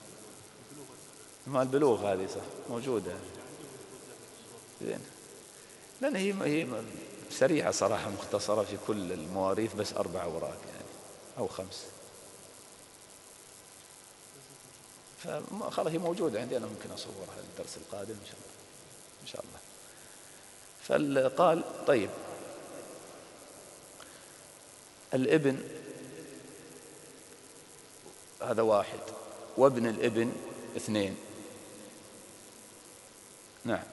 B: ما البلوغ هذه صح موجودة زين، لأن هي هي سريعة صراحة، مختصرة في كل المواريث، بس أربع أوراق يعني أو خمس، فخلاص هي موجودة عندي، أنا ممكن أصورها الدرس القادم إن شاء الله إن شاء الله. فقال طيب الابن هذا واحد، وابن الابن اثنين. نعم.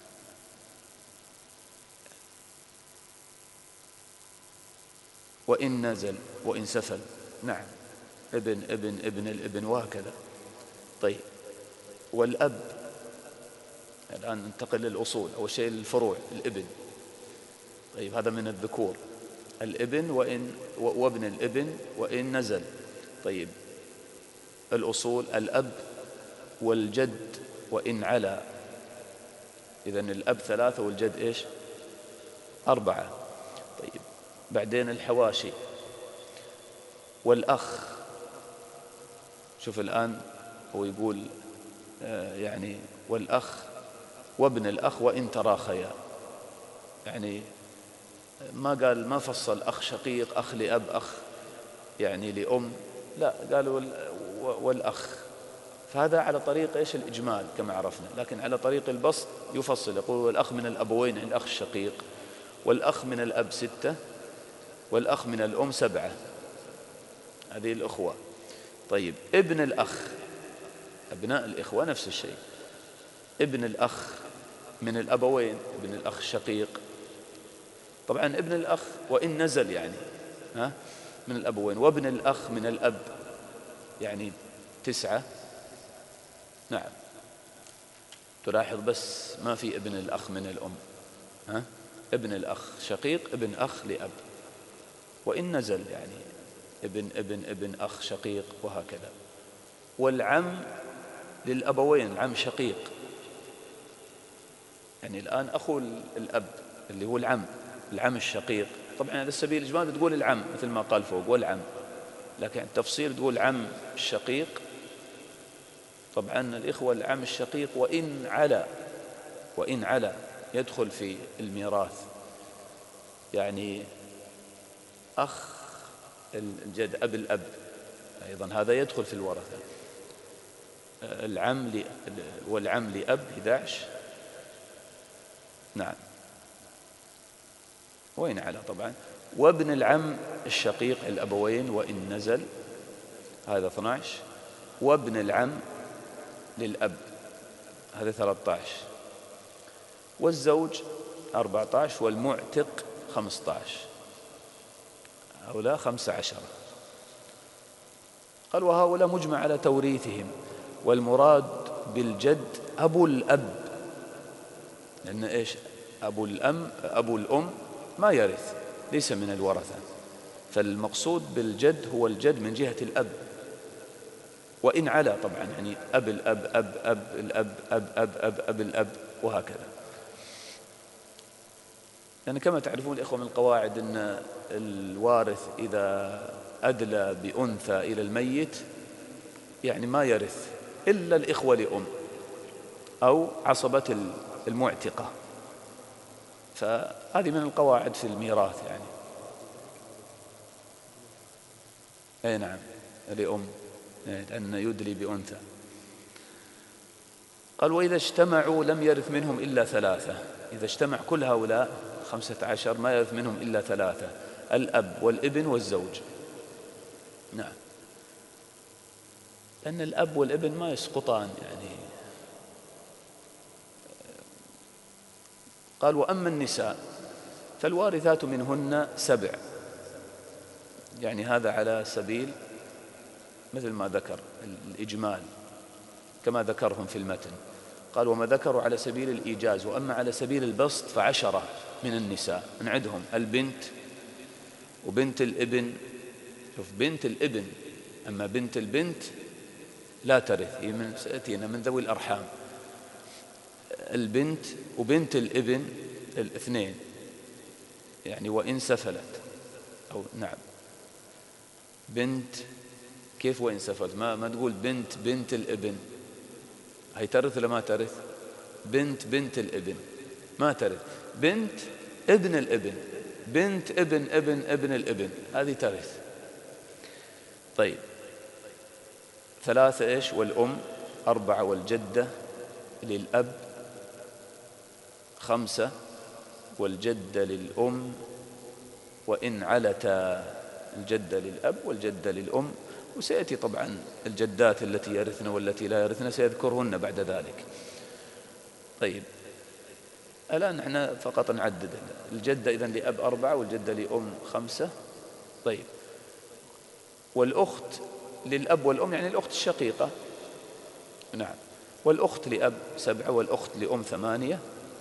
B: وإن نزل وإن سفل. نعم. ابن ابن ابن الابن وهكذا. طيب والأب، الآن ننتقل للأصول، أول شيء الفروع الابن. طيب هذا من الذكور، الابن وإن وابن الابن وإن نزل. طيب الأصول الأب والجد وإن علا، إذن الأب ثلاثة والجد إيش؟ أربعة. طيب بعدين الحواشي والأخ. شوف الآن هو يقول آه يعني والأخ وابن الأخ وإن تراخيا، يعني ما قال ما فصل أخ شقيق أخ لأب أخ يعني لأم، لا قالوا والأخ، فهذا على طريق إيش؟ الإجمال كما عرفنا، لكن على طريق البسط يفصل يقول والأخ من الأبوين الأخ الشقيق، والأخ من الأب ستة، والأخ من الأم سبعة، هذه الأخوة. طيب ابن الأخ، أبناء الإخوة نفس الشيء، ابن الأخ من الأبوين ابن الأخ الشقيق، طبعا ابن الأخ وإن نزل يعني ها من الأبوين، وابن الأخ من الأب يعني تسعة. نعم. تلاحظ بس ما في ابن الأخ من الأم، ها ابن الأخ شقيق ابن أخ لأب، وإن نزل يعني ابن ابن ابن أخ شقيق وهكذا. والعم للأبوين العم شقيق، يعني الآن أخو الأب اللي هو العم العم الشقيق، طبعا على سبيل الإجمال تقول العم مثل ما قال فوق والعم، لكن التفصيل تقول عم الشقيق. طبعا الإخوة العم الشقيق وإن علا، وإن علا يدخل في الميراث، يعني أخ الجد أب الأب أيضا هذا يدخل في الورثة. العم ل... والعم لأب أحد عشر. نعم. وإن علا طبعا. وابن العم الشقيق الأبوين وإن نزل هذا اثني عشر، وابن العم للأب هذا ثلاثة عشر، والزوج أربعة عشر، والمعتق خمسة عشر، هؤلاء خمسة عشر. قال وهؤلاء مجمع على توريثهم، والمراد بالجد أبو الأب، لأن إيش أبو الأم أبو الأم ما يرث ليس من الورثة، فالمقصود بالجد هو الجد من جهة الأب. وإن علا طبعا يعني أب الأب أب أب الأب أب أب أب أب الأب وهكذا. يعني كما تعرفون الإخوة من القواعد أن الوارث إذا أدلى بأنثى إلى الميت يعني ما يرث إلا الإخوة لأم أو عصبة المعتقة، فهذه من القواعد في الميراث يعني. أي نعم لأم لأن يدلي بأنثى. قال وإذا اجتمعوا لم يرث منهم إلا ثلاثة، إذا اجتمع كل هؤلاء خمسة عشر ما يرث منهم إلا ثلاثة، الأب والابن والزوج. نعم، لأن الأب والابن ما يسقطان يعني. قال وأما النساء فالوارثات منهن سبع، يعني هذا على سبيل مثل ما ذكر الإجمال كما ذكرهم في المتن. قال وما ذكروا على سبيل الإيجاز، وأما على سبيل البسط فعشرة من النساء. نعدهم: البنت وبنت الابن. شوف، بنت الابن، أما بنت البنت لا ترث، هي من سأتينا من ذوي الأرحام. البنت وبنت الابن الاثنين، يعني وإن سفلت، أو نعم بنت كيف وإن سفلت؟ ما, ما تقول بنت بنت الابن، هي ترث ولا ما ترث؟ بنت بنت الابن ما ترث. بنت ابن الابن، بنت ابن ابن ابن الابن، هذه ترث. طيب، ثلاثة إيش؟ والأم. أربعة والجدة للأب. خمسة والجدة للأم وإن علتا، الجدة للأب والجدة للأم. وسيأتي طبعا الجدات التي يرثن والتي لا يرثن سيذكرهن بعد ذلك. طيب، الآن احنا فقط نعدد الجدة إذن لأب أربعة والجدة لأم خمسة. طيب، والأخت للأب والأم يعني الأخت الشقيقة. نعم، والأخت لأب سبعة والأخت لأم ثمانية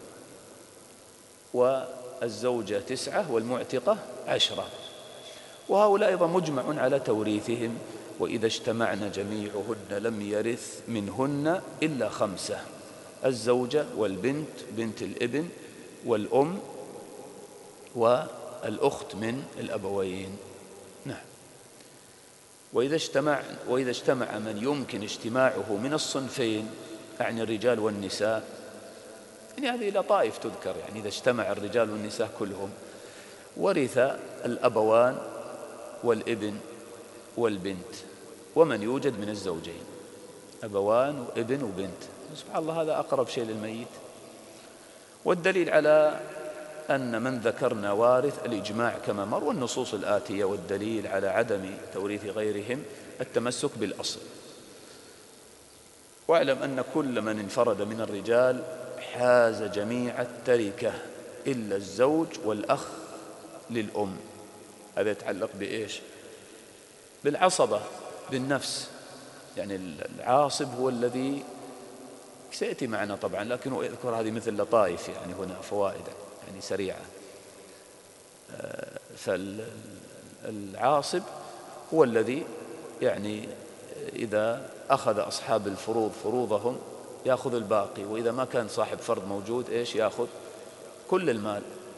B: والزوجة تسعة والمعتقة عشرة. وهؤلاء أيضا مجمع على توريثهم. وإذا اجتمعن جميعهن لم يرث منهن إلا خمسة: الزوجة والبنت بنت الابن والأم والأخت من الأبوين. نعم. وإذا اجتمع وإذا اجتمع من يمكن اجتماعه من الصنفين، يعني الرجال والنساء، يعني هذه لطائف تذكر، يعني إذا اجتمع الرجال والنساء كلهم ورث الأبوان والابن والبنت ومن يوجد من الزوجين، أبوان وابن وبنت. سبحان الله، هذا أقرب شيء للميت. والدليل على أن من ذكرنا وارث الإجماع كما مر، والنصوص الآتية. والدليل على عدم توريث غيرهم التمسك بالأصل. واعلم أن كل من انفرد من الرجال حاز جميع التركة إلا الزوج والأخ للأم. هذا يتعلق بإيش؟ بالعصبة، بالنفس. يعني العاصب هو الذي سيأتي معنا طبعا، لكنه يذكر هذه مثل لطائف، يعني هنا فوائد يعني سريعة. فالعاصب هو الذي يعني إذا أخذ أصحاب الفروض فروضهم يأخذ الباقي، وإذا ما كان صاحب فرض موجود إيش يأخذ؟ كل المال.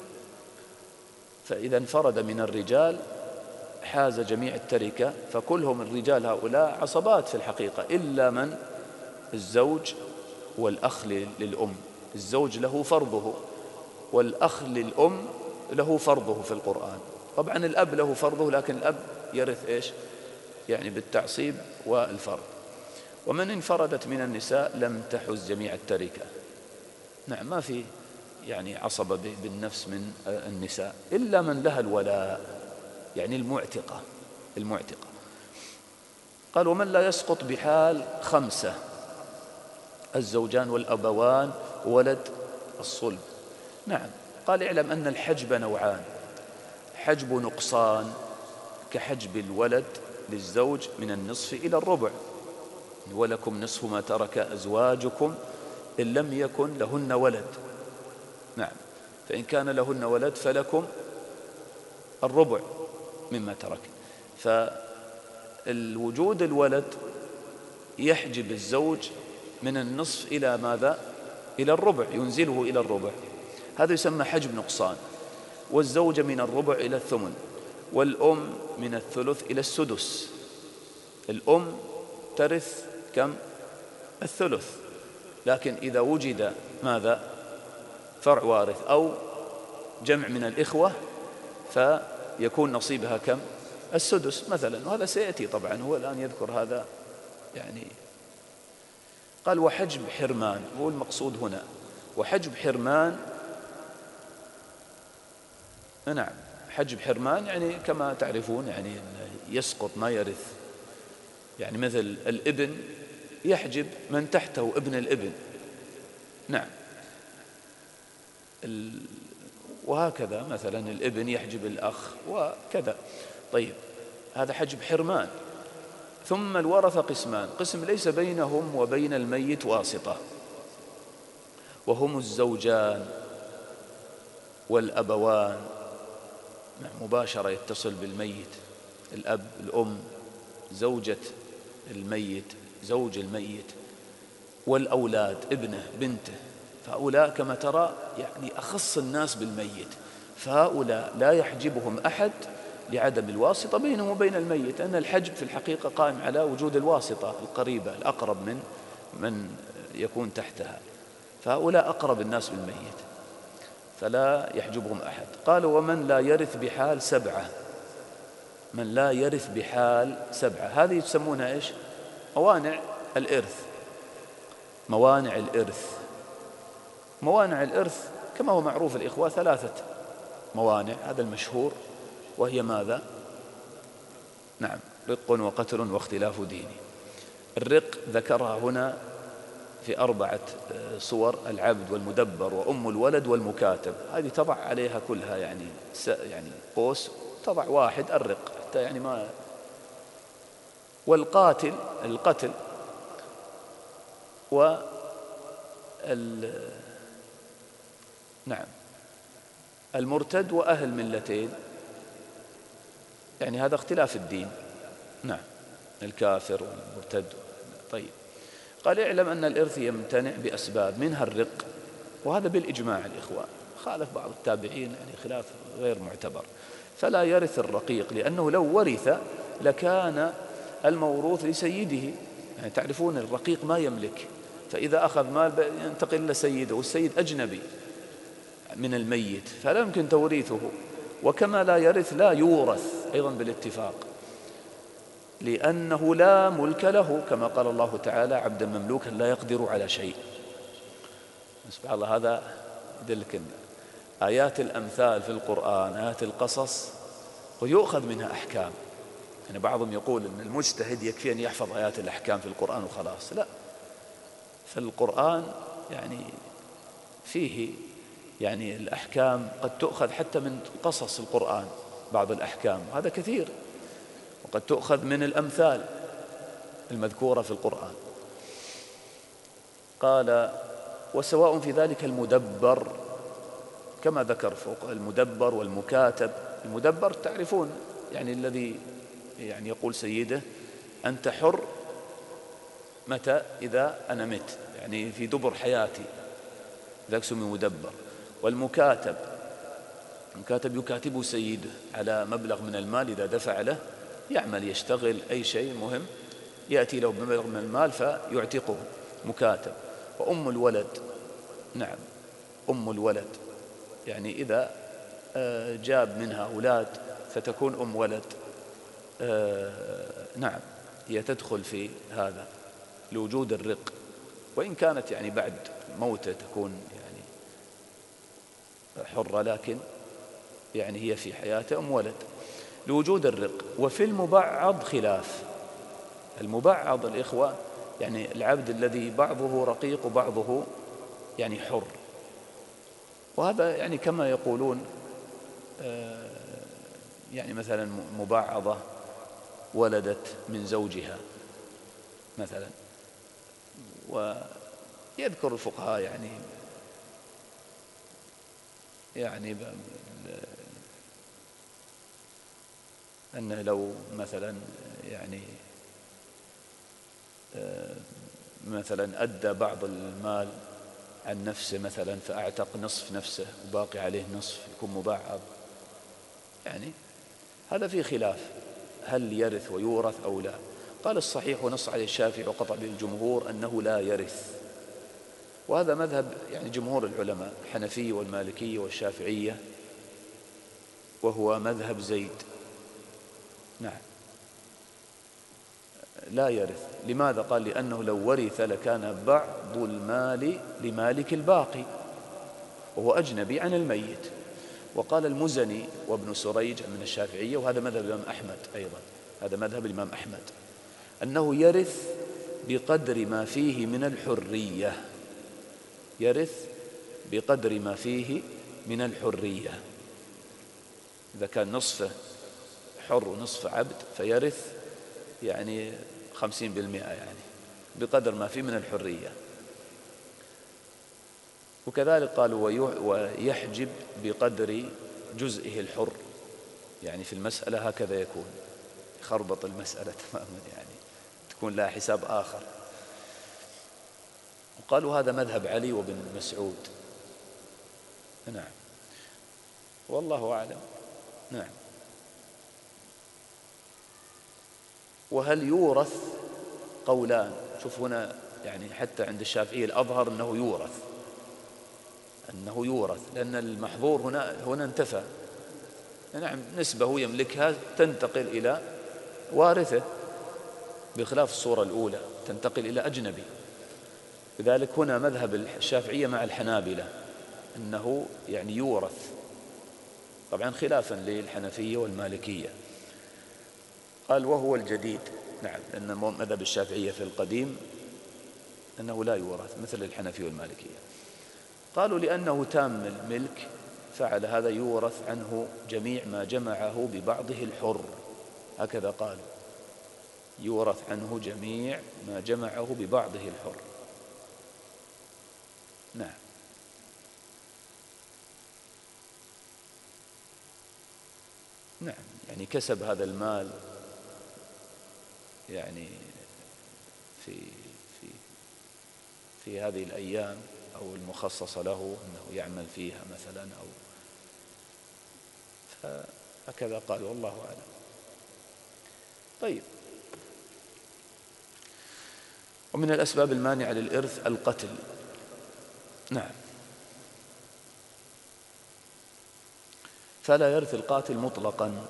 B: فإذا انفرد من الرجال حاز جميع التركة، فكلهم الرجال هؤلاء عصبات في الحقيقة، إلا من الزوج والأخ للأم. الزوج له فرضه والأخ للأم له فرضه في القرآن. طبعا الأب له فرضه، لكن الأب يرث إيش؟ يعني بالتعصيب والفرض. ومن انفردت من النساء لم تحز جميع التركة. نعم، ما في يعني عصبة بالنفس من النساء إلا من لها الولاء، يعني المعتقة المعتقة. قال ومن لا يسقط بحال خمسة: الزوجان والأبوان ولد الصلب. نعم. قال اعلم أن الحجب نوعان: حجب نقصان كحجب الولد للزوج من النصف إلى الربع، ولكم نصف ما ترك أزواجكم إن لم يكن لهن ولد. نعم، فإن كان لهن ولد فلكم الربع مما ترك. فالوجود الولد يحجب الزوج من النصف إلى ماذا؟ إلى الربع، ينزله إلى الربع. هذا يسمى حجب نقصان. والزوجة من الربع إلى الثمن، والأم من الثلث إلى السدس. الأم ترث كم؟ الثلث، لكن إذا وجد ماذا؟ فرع وارث أو جمع من الإخوة فيكون نصيبها كم؟ السدس مثلا. وهذا سيأتي طبعا، هو الآن يذكر هذا يعني. قال وحجب حرمان، هو المقصود هنا. وحجب حرمان، نعم، حجب حرمان يعني كما تعرفون يعني يسقط ما يرث. يعني مثل الابن يحجب من تحته ابن الابن، نعم. وهكذا مثلا الابن يحجب الأخ وكذا. طيب هذا حجب حرمان. ثم الورثة قسمان: قسم ليس بينهم وبين الميت واسطة، وهم الزوجان والأبوان، مباشرة يتصل بالميت، الأب، الأم، زوجة الميت، زوج الميت، والأولاد، ابنه، بنته. فهؤلاء كما ترى يعني أخص الناس بالميت، فهؤلاء لا يحجبهم أحد لعدم الواسطة بينهم وبين الميت، أن الحجب في الحقيقة قائم على وجود الواسطة القريبة الأقرب من من يكون تحتها، فهؤلاء أقرب الناس بالميت فلا يحجبهم أحد. قالوا: ومن لا يرث بحال سبعة. من لا يرث بحال سبعة، هذه يسمونها إيش؟ موانع الإرث. موانع الإرث موانع الإرث كما هو معروف الإخوة ثلاثة موانع، هذا المشهور، وهي ماذا؟ نعم، رق وقتل واختلاف دين. الرق ذكرها هنا في أربعة صور: العبد والمدبر وأم الولد والمكاتب. هذه تضع عليها كلها يعني يعني قوس، تضع واحد الرق حتى يعني ما. والقاتل القتل، و نعم المرتد وأهل ملتين، يعني هذا اختلاف الدين، نعم، الكافر والمرتد. طيب قال: اعلم أن الإرث يمتنع بأسباب، منها الرق، وهذا بالإجماع الإخوان، خالف بعض التابعين يعني خلاف غير معتبر. فلا يرث الرقيق، لأنه لو ورث لكان الموروث لسيده، يعني تعرفون الرقيق ما يملك، فإذا أخذ مال ينتقل لسيده، والسيد أجنبي من الميت فلا يمكن توريثه. وكما لا يرث لا يورث أيضا بالاتفاق، لأنه لا ملك له، كما قال الله تعالى: عبدا مملوكا لا يقدر على شيء. سبحان الله، هذا يدلك آيات الأمثال في القرآن، آيات القصص، ويؤخذ منها أحكام. يعني بعضهم يقول أن المجتهد يكفي أن يحفظ آيات الأحكام في القرآن وخلاص، لا، فالقرآن يعني فيه يعني الأحكام قد تؤخذ حتى من قصص القرآن، بعض الأحكام هذا كثير، وقد تؤخذ من الأمثال المذكورة في القرآن. قال: وسواء في ذلك المدبر، كما ذكر فوق، المدبر والمكاتب. المدبر تعرفون يعني الذي يعني يقول سيده: أنت حر متى؟ إذا أنا مت، يعني في دبر حياتي، ذاك سمي مدبر. والمكاتب، المكاتب يكاتبه سيده على مبلغ من المال، إذا دفع له يعمل يشتغل أي شيء مهم يأتي له بمبلغ من المال فيعتقه، مكاتب. وأم الولد، نعم، أم الولد يعني إذا جاب منها أولاد فتكون أم ولد، نعم، هي تدخل في هذا لوجود الرق، وإن كانت يعني بعد موته تكون يعني حرة، لكن يعني هي في حياته أم ولد لوجود الرق. وفي المبعض خلاف. المبعض الإخوة يعني العبد الذي بعضه رقيق وبعضه يعني حر، وهذا يعني كما يقولون يعني مثلا مبعضة ولدت من زوجها مثلا، ويذكر الفقهاء يعني يعني أنه لو مثلا يعني مثلا أدى بعض المال عن نفسه مثلا فأعتق نصف نفسه وباقي عليه نصف، يكون مبعض. يعني هذا فيه خلاف، هل يرث ويورث أو لا؟ قال: الصحيح ونص عليه الشافعي وقطع به الجمهور أنه لا يرث، وهذا مذهب يعني جمهور العلماء، الحنفية والمالكية والشافعية، وهو مذهب زيد. نعم، لا يرث. لماذا؟ قال: لأنه لو ورث لكان بعض المال لمالك الباقي، وهو أجنبي عن الميت. وقال المزني وابن سريج من الشافعية، وهذا مذهب الإمام أحمد أيضا، هذا مذهب الإمام أحمد، أنه يرث بقدر ما فيه من الحرية، يرث بقدر ما فيه من الحرية. إذا كان نصفه حر ونصف عبد فيرث يعني خمسين بالمئة، يعني بقدر ما فيه من الحرية. وكذلك قالوا ويحجب بقدر جزئه الحر، يعني في المسألة هكذا يكون، خربط المسألة تماما، يعني تكون لها حساب آخر. وقالوا هذا مذهب علي وابن مسعود. نعم والله أعلم. نعم. وهل يورث؟ قولان. شوف هنا يعني حتى عند الشافعية الأظهر أنه يورث، أنه يورث لأن المحظور هنا هنا انتفى. نعم نسبة هو يملكها تنتقل إلى وارثه، بخلاف الصورة الأولى تنتقل إلى أجنبي. لذلك هنا مذهب الشافعية مع الحنابلة أنه يعني يورث، طبعا خلافا للحنفية والمالكية. قال وهو الجديد. نعم لأن مذهب الشافعية في القديم أنه لا يورث مثل الحنفية والمالكية. قالوا لأنه تام الملك فعل هذا يورث عنه جميع ما جمعه ببعضه الحر، هكذا قالوا، يورث عنه جميع ما جمعه ببعضه الحر. نعم. نعم يعني كسب هذا المال يعني في في في هذه الأيام أو المخصصة له أنه يعمل فيها مثلا، أو فهكذا قالوا والله أعلم. طيب. ومن الأسباب المانعة للإرث القتل. نعم. فلا يرث القاتل مطلقا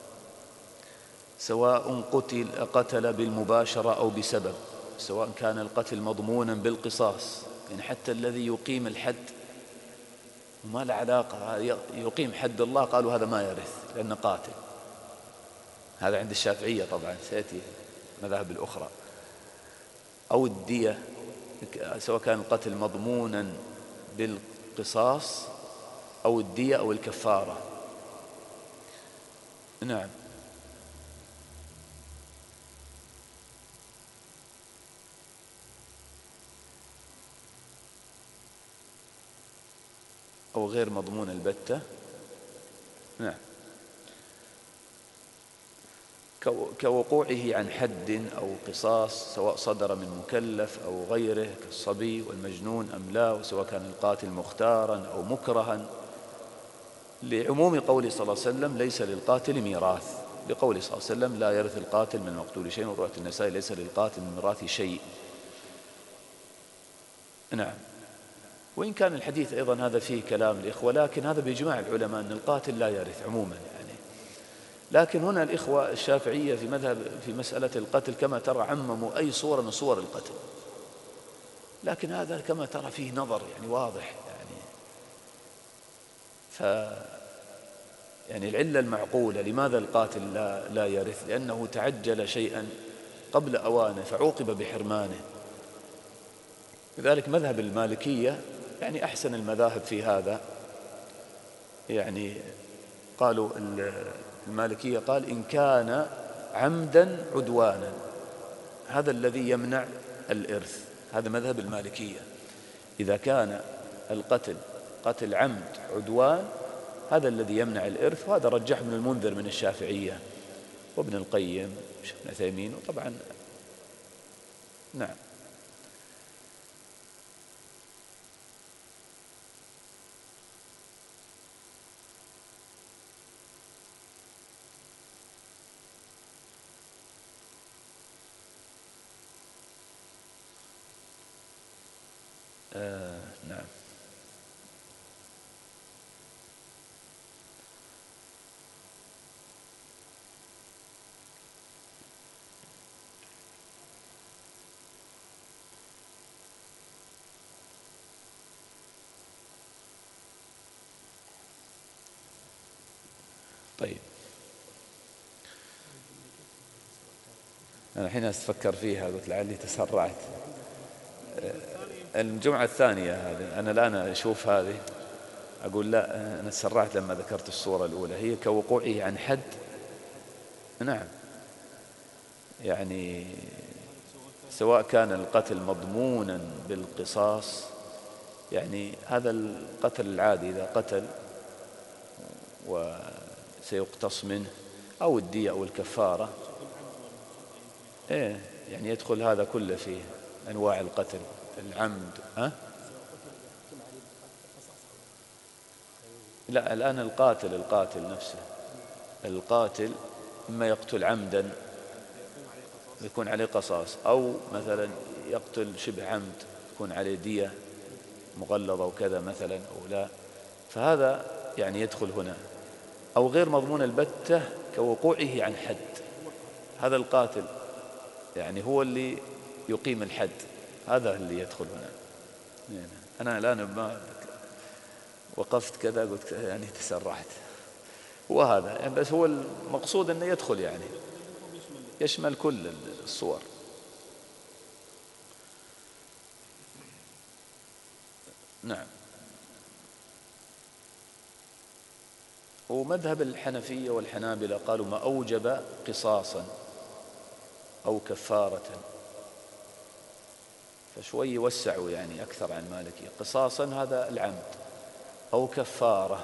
B: سواء قتل قتل بالمباشرة أو بسبب، سواء كان القتل مضمونا بالقصاص، يعني حتى الذي يقيم الحد ما له علاقة يقيم حد الله قالوا هذا ما يرث لأنه قاتل. هذا عند الشافعية طبعا، سيأتي المذاهب الأخرى. أو الدية سواء كان القتل مضمونا بالقصاص أو الدية أو الكفارة. نعم. أو غير مضمون البتة. نعم. كوقوعه عن حد أو قصاص سواء صدر من مكلف أو غيره كالصبي والمجنون أم لا، وسواء كان القاتل مختارا أو مكرها، لعموم قوله صلى الله عليه وسلم ليس للقاتل ميراث، لقوله صلى الله عليه وسلم لا يرث القاتل من المقتول شيء، ورواية النسائي ليس للقاتل من ميراث شيء. نعم. وإن كان الحديث أيضا هذا فيه كلام الإخوة، لكن هذا بإجماع العلماء أن القاتل لا يرث عموما يعني. لكن هنا الإخوة الشافعية في مذهب في مسألة القتل كما ترى عمموا أي صورة من صور القتل، لكن هذا كما ترى فيه نظر يعني واضح يعني. ف يعني العلة المعقولة لماذا القاتل لا, لا يرث؟ لأنه تعجل شيئا قبل أوانه فعوقب بحرمانه. لذلك مذهب المالكية يعني أحسن المذاهب في هذا، يعني قالوا المالكية قال إن كان عمدا عدوانا، هذا الذي يمنع الإرث، هذا مذهب المالكية. إذا كان القتل قتل عمد عدوان هذا الذي يمنع الإرث، وهذا رجح ابن المنذر من الشافعية وابن القيم ابن عثيمين وطبعا. نعم. آه نعم. طيب. أنا الحين أتفكر فيها، قلت لعلي تسرعت. الجمعة الثانية هذه أنا الآن أشوف هذه أقول لا، أنا تسرعت لما ذكرت الصورة الأولى، هي كوقوعه عن حد. نعم، يعني سواء كان القتل مضمونا بالقصاص، يعني هذا القتل العادي إذا قتل وسيقتص منه، أو الدية أو الكفارة، إيه يعني يدخل هذا كله في أنواع القتل. العمد ها؟ لا، الآن القاتل القاتل نفسه، القاتل إما يقتل عمدا يكون عليه قصاص، أو مثلا يقتل شبه عمد يكون عليه دية مغلظة وكذا مثلا، أو لا، فهذا يعني يدخل هنا. أو غير مضمون البتة كوقوعه عن حد، هذا القاتل يعني هو اللي يقيم الحد، هذا اللي يدخل هنا. أنا الآن ما وقفت كذا قلت يعني تسرعت، هو هذا يعني، بس هو المقصود أنه يدخل يعني يشمل كل الصور. نعم. ومذهب الحنفية والحنابلة قالوا ما أوجب قصاصا أو كفارة، فشوي يوسعوا يعني أكثر عن مالكية. قصاصا هذا العمد، أو كفارة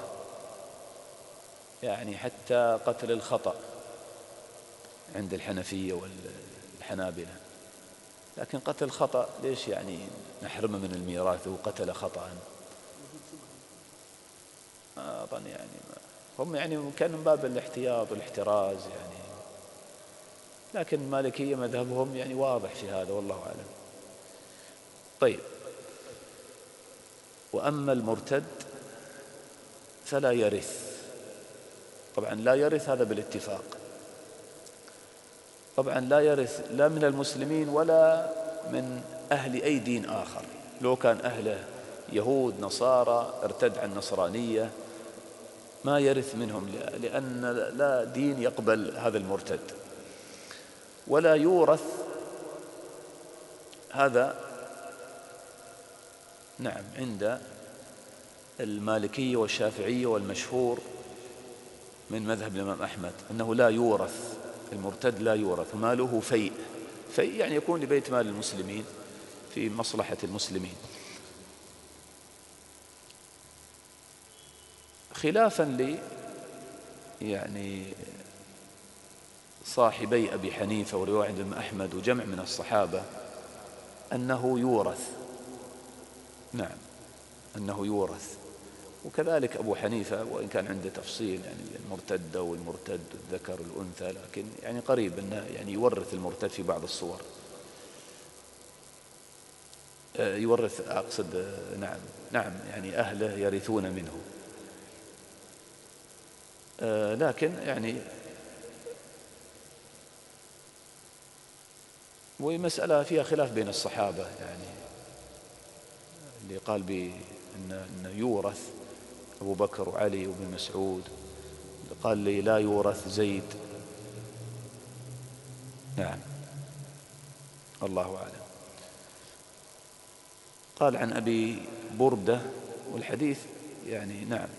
B: يعني حتى قتل الخطأ عند الحنفية والحنابلة. لكن قتل خطأ ليش يعني نحرمه من الميراث وقتل خطأ؟ أظن يعني هم يعني كان من باب الاحتياط والاحتراز يعني، لكن المالكية مذهبهم يعني واضح في هذا والله أعلم. طيب، وأما المرتد فلا يرث. طبعا لا يرث هذا بالاتفاق، طبعا لا يرث لا من المسلمين ولا من أهل أي دين آخر. لو كان أهله يهود نصارى ارتد عن نصرانية ما يرث منهم، لأن لا دين يقبل هذا المرتد. ولا يورث هذا نعم عند المالكية والشافعية والمشهور من مذهب الإمام أحمد أنه لا يورث المرتد، لا يورث، ماله فيء. فيء يعني يكون لبيت مال المسلمين في مصلحة المسلمين، خلافا لي يعني صاحبي أبي حنيفة ورواية عند الإمام أحمد وجمع من الصحابة أنه يورث. نعم، أنه يورث. وكذلك أبو حنيفة وإن كان عنده تفصيل يعني المرتدة والمرتد الذكر والأنثى، لكن يعني قريب أنه يعني يورث المرتد في بعض الصور، يورث أقصد نعم نعم يعني أهله يرثون منه. لكن يعني ومسألة فيها خلاف بين الصحابة، يعني اللي قال بأنه يورث أبو بكر وعلي وابن مسعود، قال لي لا يورث زيد. نعم، الله أعلم. قال عن أبي بردة، والحديث يعني نعم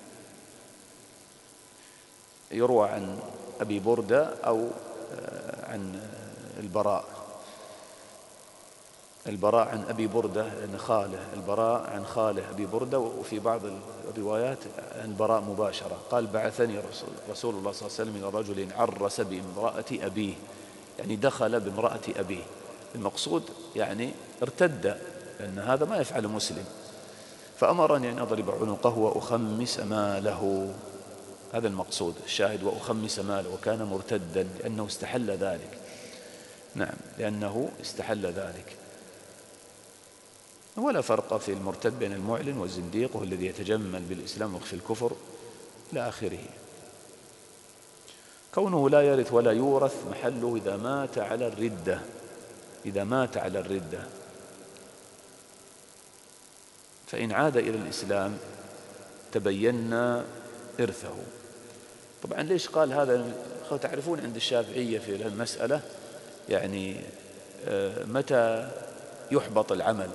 B: يروى عن أبي بردة أو عن البراء، البراء عن أبي بردة أن خاله، البراء عن خاله أبي بردة، وفي بعض الروايات عن البراء مباشرة قال بعثني رسول, رسول الله صلى الله عليه وسلم إلى رجل عرس بامرأة أبيه، يعني دخل بامرأة أبيه. المقصود يعني ارتد، لأن هذا ما يفعل مسلم، فأمرني أن أضرب عنقه وأخمس ماله. هذا المقصود الشاهد، وأخمس ماله، وكان مرتدا لأنه استحل ذلك. نعم، لأنه استحل ذلك. ولا فرق في المرتد بين المعلن والزنديق والذي يتجمل بالإسلام ويخفي الكفر إلى آخره. كونه لا يرث ولا يورث محله إذا مات على الردة، إذا مات على الردة، فإن عاد إلى الإسلام تبين إرثه. طبعا ليش قال هذا؟ تعرفون عند الشافعية في المسألة يعني متى يحبط العمل؟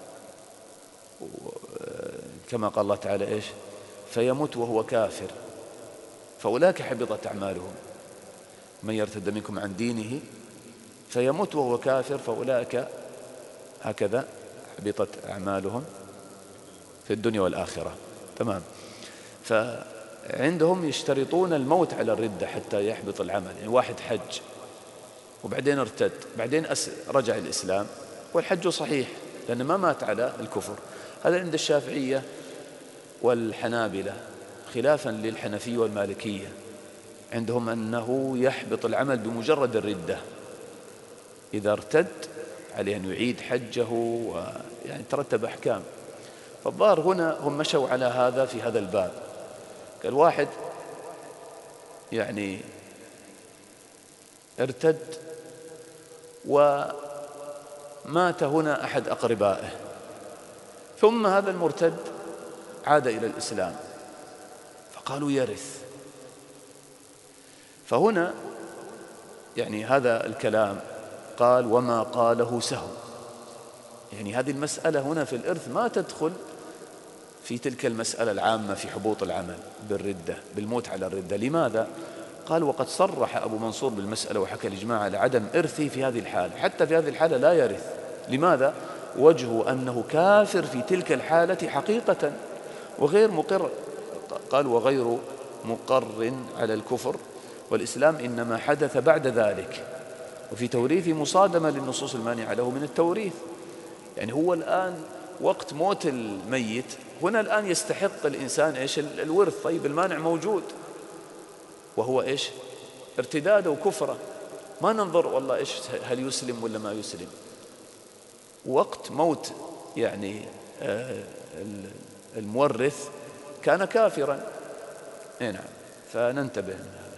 B: كما قال الله تعالى إيش؟ فيموت وهو كافر، فأولئك حبطت أعمالهم. من يرتد منكم عن دينه فيموت وهو كافر فأولئك هكذا حبطت أعمالهم في الدنيا والآخرة. تمام. فعندهم يشترطون الموت على الردة حتى يحبط العمل. يعني واحد حج وبعدين ارتد، بعدين رجع الإسلام والحج صحيح لأنه ما مات على الكفر. هذا عند الشافعية والحنابلة، خلافا للحنفية والمالكية، عندهم أنه يحبط العمل بمجرد الردة. إذا ارتد عليه أن يعيد حجه، ويعني ترتب أحكام. فالظاهر هنا هم مشوا على هذا في هذا الباب. قال واحد يعني ارتد ومات هنا أحد أقربائه، ثم هذا المرتد عاد إلى الإسلام، فقالوا يرث. فهنا يعني هذا الكلام قال وما قاله سهو، يعني هذه المسألة هنا في الإرث ما تدخل في تلك المسألة العامة في حبوط العمل بالردة، بالموت على الردة. لماذا؟ قال وقد صرح أبو منصور بالمسألة وحكى الإجماع على عدم إرثه في هذه الحالة، حتى في هذه الحالة لا يرث. لماذا؟ وجهه أنه كافر في تلك الحالة حقيقة وغير مقر. قال وغير مقر على الكفر والإسلام إنما حدث بعد ذلك، وفي توريثه مصادمة للنصوص المانعة له من التوريث. يعني هو الآن وقت موت الميت، هنا الآن يستحق الإنسان إيش؟ الورث. طيب المانع موجود وهو إيش؟ ارتداده وكفره. ما ننظر والله إيش هل يسلم ولا ما يسلم. وقت موت يعني المورث كان كافرا. نعم، فننتبه من هذا.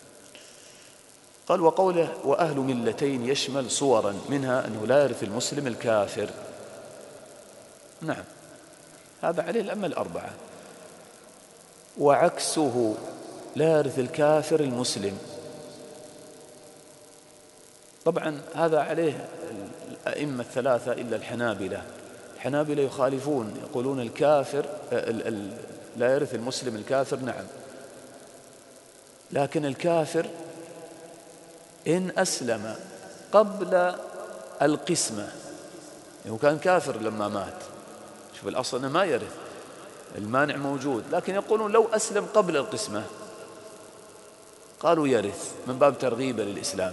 B: قال وقوله وأهل ملتين يشمل صورا، منها أنه لا يرث المسلم الكافر. نعم، هذا عليه الأئمة الأربعة. وعكسه لا يرث الكافر المسلم. طبعا هذا عليه الأئمة الثلاثة إلا الحنابلة. الحنابلة يخالفون، يقولون الكافر لا يرث المسلم الكافر. نعم، لكن الكافر إن أسلم قبل القسمة، يعني كان كافر لما مات، شوف الأصل أنه ما يرث، المانع موجود، لكن يقولون لو أسلم قبل القسمة قالوا يرث من باب ترغيبه للإسلام.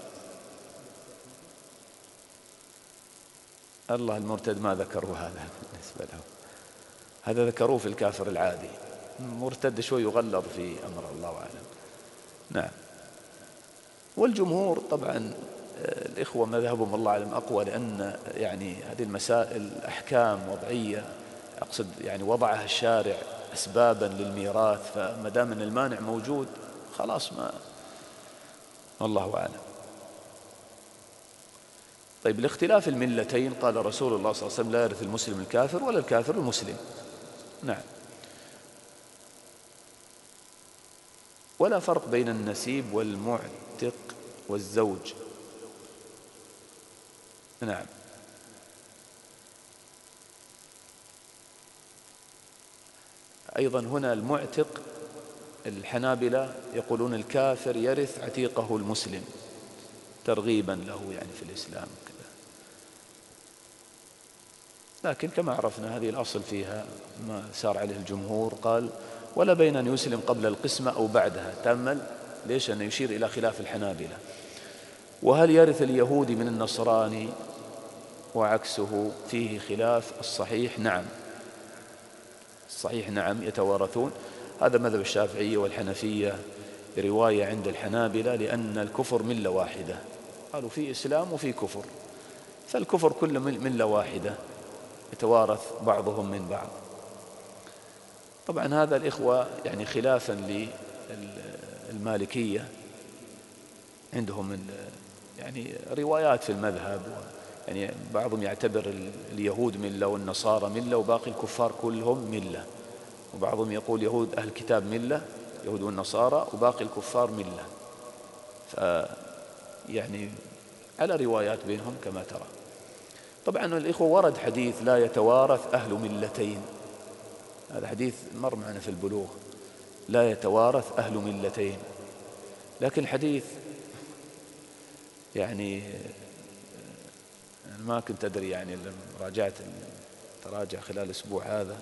B: الله المرتد ما ذكروا هذا بالنسبة له، هذا ذكروه في الكافر العادي. مرتد شوي يغلظ في أمر الله أعلم. نعم. والجمهور طبعا الإخوة مذهبهم الله أعلم أقوى، لأن يعني هذه المسائل أحكام وضعية، أقصد يعني وضعها الشارع أسبابا للميراث، فما دام أن المانع موجود خلاص ما الله أعلم. طيب الاختلاف الملتين، قال رسول الله صلى الله عليه وسلم لا يرث المسلم الكافر ولا الكافر المسلم. نعم. ولا فرق بين النسيب والمعتق والزوج. نعم. أيضا هنا المعتق الحنابلة يقولون الكافر يرث عتيقه المسلم ترغيبا له يعني في الإسلام كذا. لكن كما عرفنا هذه الأصل فيها ما سار عليه الجمهور. قال ولا بين أن يسلم قبل القسمة أو بعدها. تأمل ليش؟ أنه يشير إلى خلاف الحنابلة. وهل يرث اليهودي من النصراني وعكسه؟ فيه خلاف. الصحيح نعم، الصحيح نعم يتوارثون. هذا مذهب الشافعية والحنفية برواية عند الحنابلة، لأن الكفر ملة واحدة، قالوا في إسلام وفي كفر، فالكفر كل ملة واحدة يتوارث بعضهم من بعض. طبعا هذا الإخوة يعني خلافا للمالكية، عندهم يعني روايات في المذهب، يعني بعضهم يعتبر اليهود ملة والنصارى ملة وباقي الكفار كلهم ملة، وبعضهم يقول يهود أهل الكتاب ملة، يهود والنصارى، وباقي الكفار ملة. ف يعني على روايات بينهم كما ترى. طبعا الإخوة ورد حديث لا يتوارث أهل ملتين، هذا حديث مر معنا في البلوغ، لا يتوارث أهل ملتين، لكن الحديث يعني أنا ما كنت أدري، يعني لما راجعت تراجع خلال الأسبوع هذا،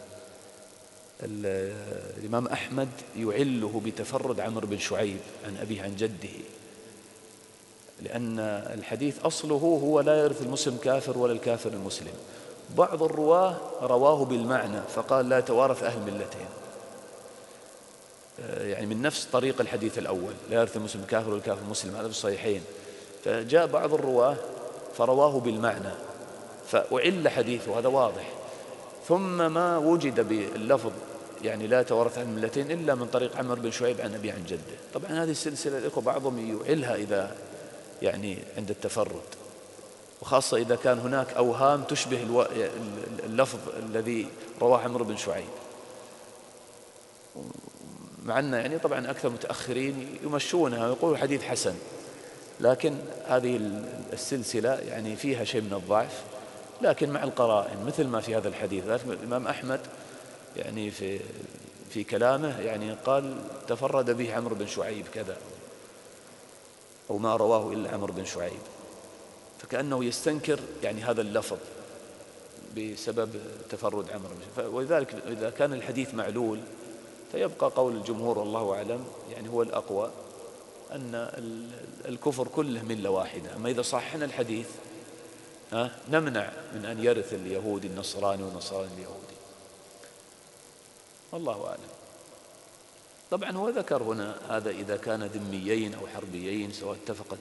B: الإمام أحمد يعله بتفرد عمرو بن شعيب عن أبيه عن جده، لأن الحديث أصله هو لا يرث المسلم كافر ولا الكافر المسلم. بعض الرواه رواه بالمعنى فقال لا يتوارث أهل ملتين، يعني من نفس طريق الحديث الأول لا يرث المسلم كافر ولا الكافر المسلم، هذا في الصحيحين. فجاء بعض الرواه فرواه بالمعنى فأعل حديثه، هذا واضح. ثم ما وجد باللفظ يعني لا يتوارث أهل ملتين إلا من طريق عمرو بن شعيب عن أبيه عن جده. طبعا هذه السلسلة الإخوة بعضهم يعلها إذا يعني عند التفرد، وخاصة إذا كان هناك أوهام تشبه الو... اللفظ الذي رواه عمرو بن شعيب، مع أن يعني طبعا أكثر متأخرين يمشونها ويقولوا حديث حسن، لكن هذه السلسلة يعني فيها شيء من الضعف، لكن مع القرائن مثل ما في هذا الحديث. الإمام أحمد يعني في في كلامه يعني قال تفرد به عمرو بن شعيب كذا، أو ما رواه إلا عمرو بن شعيب، فكأنه يستنكر يعني هذا اللفظ بسبب تفرد عمرو بن شعيب. ولذلك إذا كان الحديث معلول فيبقى قول الجمهور والله أعلم يعني هو الأقوى، أن الكفر كله ملة واحدة. أما إذا صححنا الحديث ها نمنع من أن يرث اليهودي النصراني والنصراني اليهودي، والله أعلم. طبعا هو ذكر هنا هذا إذا كان ذميين أو حربيين سواء اتفقت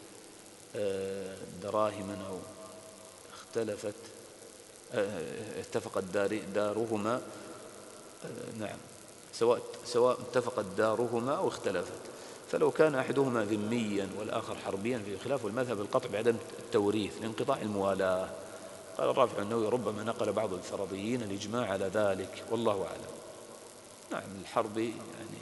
B: دراهما أو اختلفت اتفقت دارهما، نعم سواء سواء اتفقت دارهما أو اختلفت. فلو كان أحدهما ذميا والآخر حربيا في خلاف المذهب القطع بعدم التوريث لانقطاع الموالاة. قال الرافع النووي ربما نقل بعض الفرضيين الإجماع على ذلك، والله أعلم. نعم الحربي يعني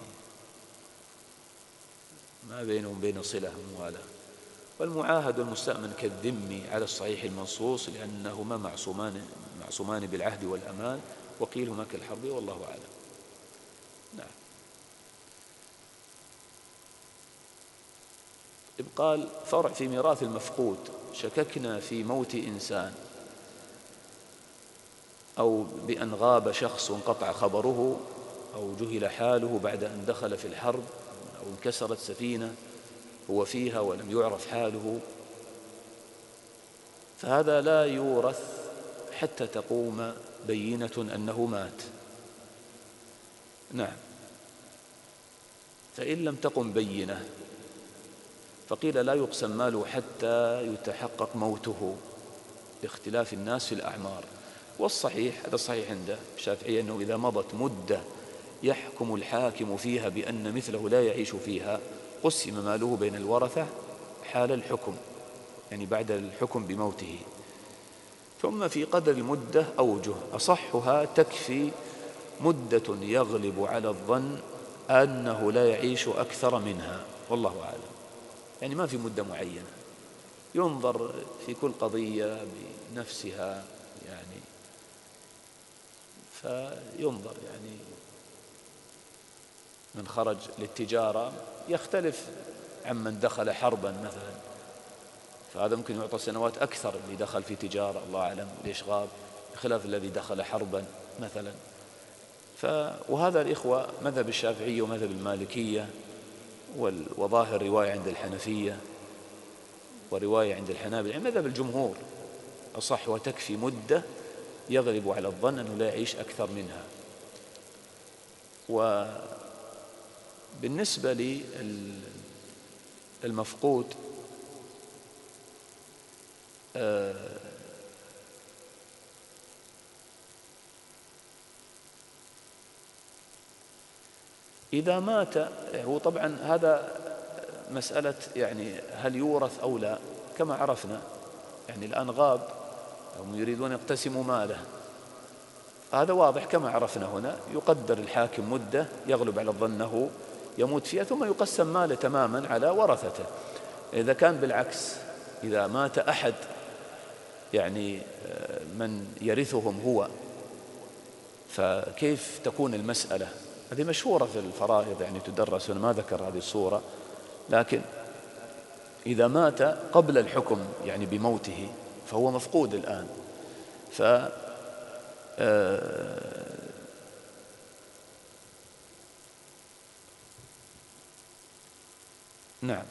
B: ما بينهم بين صلة وموالاة، والمعاهد والمستأمن كالذمي على الصحيح المنصوص لأنهما معصومان معصومان بالعهد والأمان، وقيلهما كالحربي والله أعلم. نعم. قال فرع في ميراث المفقود: شككنا في موت إنسان أو بأن غاب شخص انقطع خبره أو جهل حاله بعد أن دخل في الحرب أو انكسرت سفينة هو فيها ولم يعرف حاله، فهذا لا يورث حتى تقوم بينة أنه مات. نعم. فإن لم تقم بينة فقيل لا يقسم ماله حتى يتحقق موته باختلاف الناس في الأعمار. والصحيح هذا الصحيح عند الشافعية أنه إذا مضت مدة يحكم الحاكم فيها بأن مثله لا يعيش فيها قسم ماله بين الورثة حال الحكم، يعني بعد الحكم بموته. ثم في قدر المدة أوجه، أصحها تكفي مدة يغلب على الظن أنه لا يعيش أكثر منها، والله أعلم. يعني ما في مدة معينة، ينظر في كل قضية بنفسها، يعني فينظر يعني من خرج للتجارة يختلف عمن دخل حربا مثلا، فهذا ممكن يعطى سنوات أكثر اللي دخل في تجارة، الله أعلم ليش غاب، بخلاف الذي دخل حربا مثلا. ف وهذا الإخوة مذهب الشافعية ومذهب المالكية وظاهر رواية عند الحنفية ورواية عند الحنابلة، يعني مذهب الجمهور أصح وتكفي مدة يغلب على الظن أنه لا يعيش أكثر منها. وبالنسبة للمفقود إذا مات، هو طبعا هذا مسألة يعني هل يورث أو لا، كما عرفنا يعني الآن غاب هم يريدون يقتسموا ماله، هذا واضح كما عرفنا هنا، يقدر الحاكم مدة يغلب على الظن أنه يموت فيها ثم يقسم ماله تماما على ورثته. إذا كان بالعكس إذا مات أحد يعني من يرثهم هو، فكيف تكون المسألة؟ هذه مشهورة في الفرائض يعني تدرس، وأنا ما ذكر هذه الصورة، لكن إذا مات قبل الحكم يعني بموته فهو مفقود الآن. ف نعم.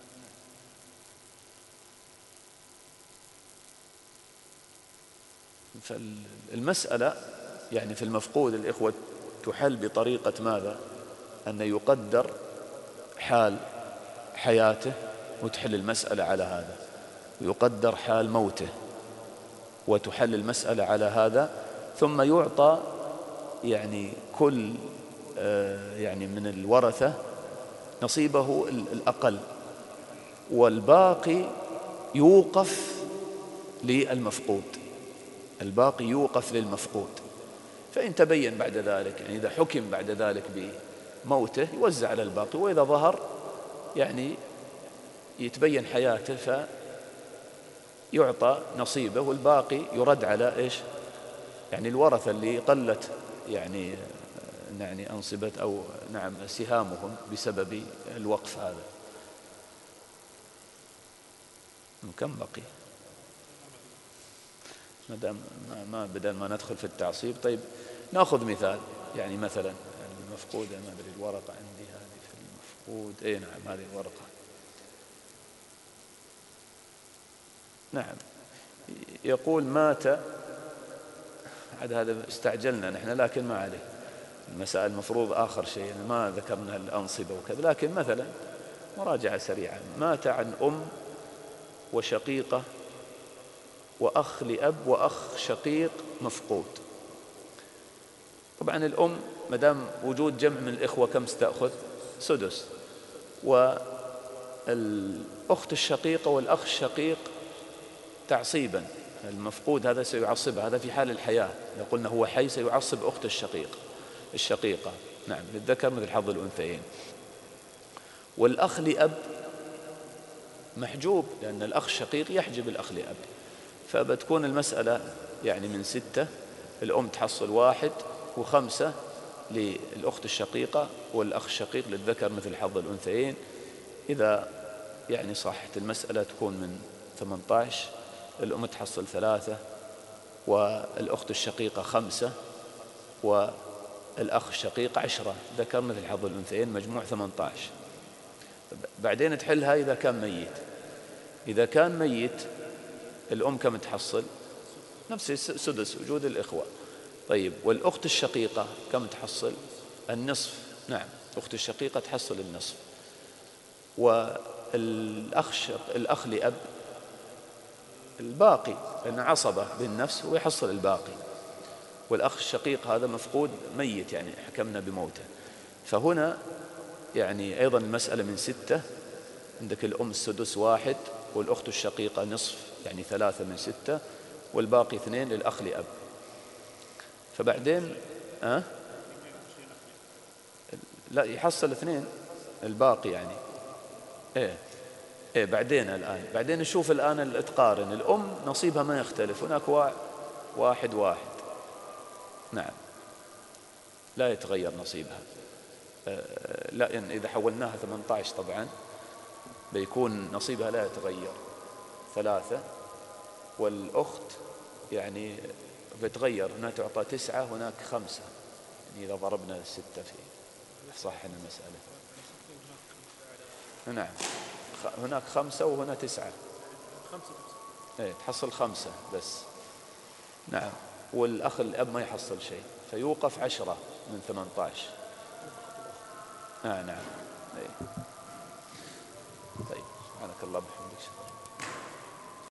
B: فالمسألة يعني في المفقود الإخوة تحل بطريقة ماذا؟ أن يقدر حال حياته وتحل المسألة على هذا، ويقدر حال موته وتحل المسألة على هذا، ثم يعطى يعني كل يعني من الورثة نصيبه الأقل، والباقي يوقف للمفقود، الباقي يوقف للمفقود. فإن تبين بعد ذلك يعني إذا حكم بعد ذلك بموته يوزع على الباقي، وإذا ظهر يعني يتبين حياته فيعطى نصيبه، والباقي يرد على إيش يعني الورثة اللي قلت يعني يعني أنصبت أو نعم سهامهم بسبب الوقف هذا. كم بقي؟ ما ما بدل ما ندخل في التعصيب. طيب نأخذ مثال، يعني مثلا المفقود، ما أدري الورقة عندي هذه في المفقود، أي نعم هذه الورقة، نعم. يقول مات، عاد هذا استعجلنا نحن لكن ما عليه، المسائل المفروض آخر شيء يعني ما ذكرنا الأنصبة وكذا، لكن مثلا مراجعة سريعة. مات عن أم وشقيقة وأخ لأب وأخ شقيق مفقود. طبعا الأم مدام وجود جمع من الإخوة كم ستأخذ؟ سدس. والأخت الشقيقة والأخ الشقيق تعصيبا، المفقود هذا سيعصبها، هذا في حال الحياة، لو قلنا هو حي سيعصب أخت الشقيق الشقيقة، نعم، للذكر مثل حظ الأنثيين. والأخ لأب محجوب، لأن الأخ الشقيق يحجب الأخ لأب، فبتكون المسألة يعني من ستة، الأم تحصل واحد وخمسة للأخت الشقيقة، والأخ الشقيق للذكر مثل حظ الأنثيين. إذا يعني صحت المسألة تكون من ثمانية عشر، الأم تحصل ثلاثة والأخت الشقيقة خمسة والأخ الشقيق عشرة، ذكر مثل حظ الأنثيين، مجموع ثمانية عشر. بعدين تحلها إذا كان ميت. إذا كان ميت الأم كم تحصل؟ نفس سدس وجود الإخوة. طيب والأخت الشقيقة كم تحصل؟ النصف، نعم، الأخت الشقيقة تحصل النصف. والأخ شق... الأخ لأب الباقي، لأن عصبة بالنفس ويحصل الباقي. والأخ الشقيق هذا مفقود ميت يعني حكمنا بموته. فهنا يعني أيضا المسألة من ستة، عندك الأم السدس واحد، والأخت الشقيقة نصف يعني ثلاثة من ستة، والباقي اثنين للأخ لأب. فبعدين أه؟ لا يحصل اثنين الباقي يعني إيه إيه بعدين الآن بعدين نشوف الآن تقارن. الأم نصيبها ما يختلف، هناك واحد واحد، نعم، لا يتغير نصيبها. آه لا يعني إذا حولناها ثمانية عشر طبعا بيكون نصيبها لا يتغير ثلاثة، والأخت يعني بتغير، هنا تعطى تسعة هناك خمسة، يعني إذا ضربنا الستة في صحنا المسألة، نعم، هناك خمسة وهنا تسعة، ايه تحصل خمسة بس، نعم. والأخ الأب ما يحصل شيء، فيوقف عشرة من ثمانية عشر. آه نعم. ايه. طيب سبحانك اللهم وبحمدك.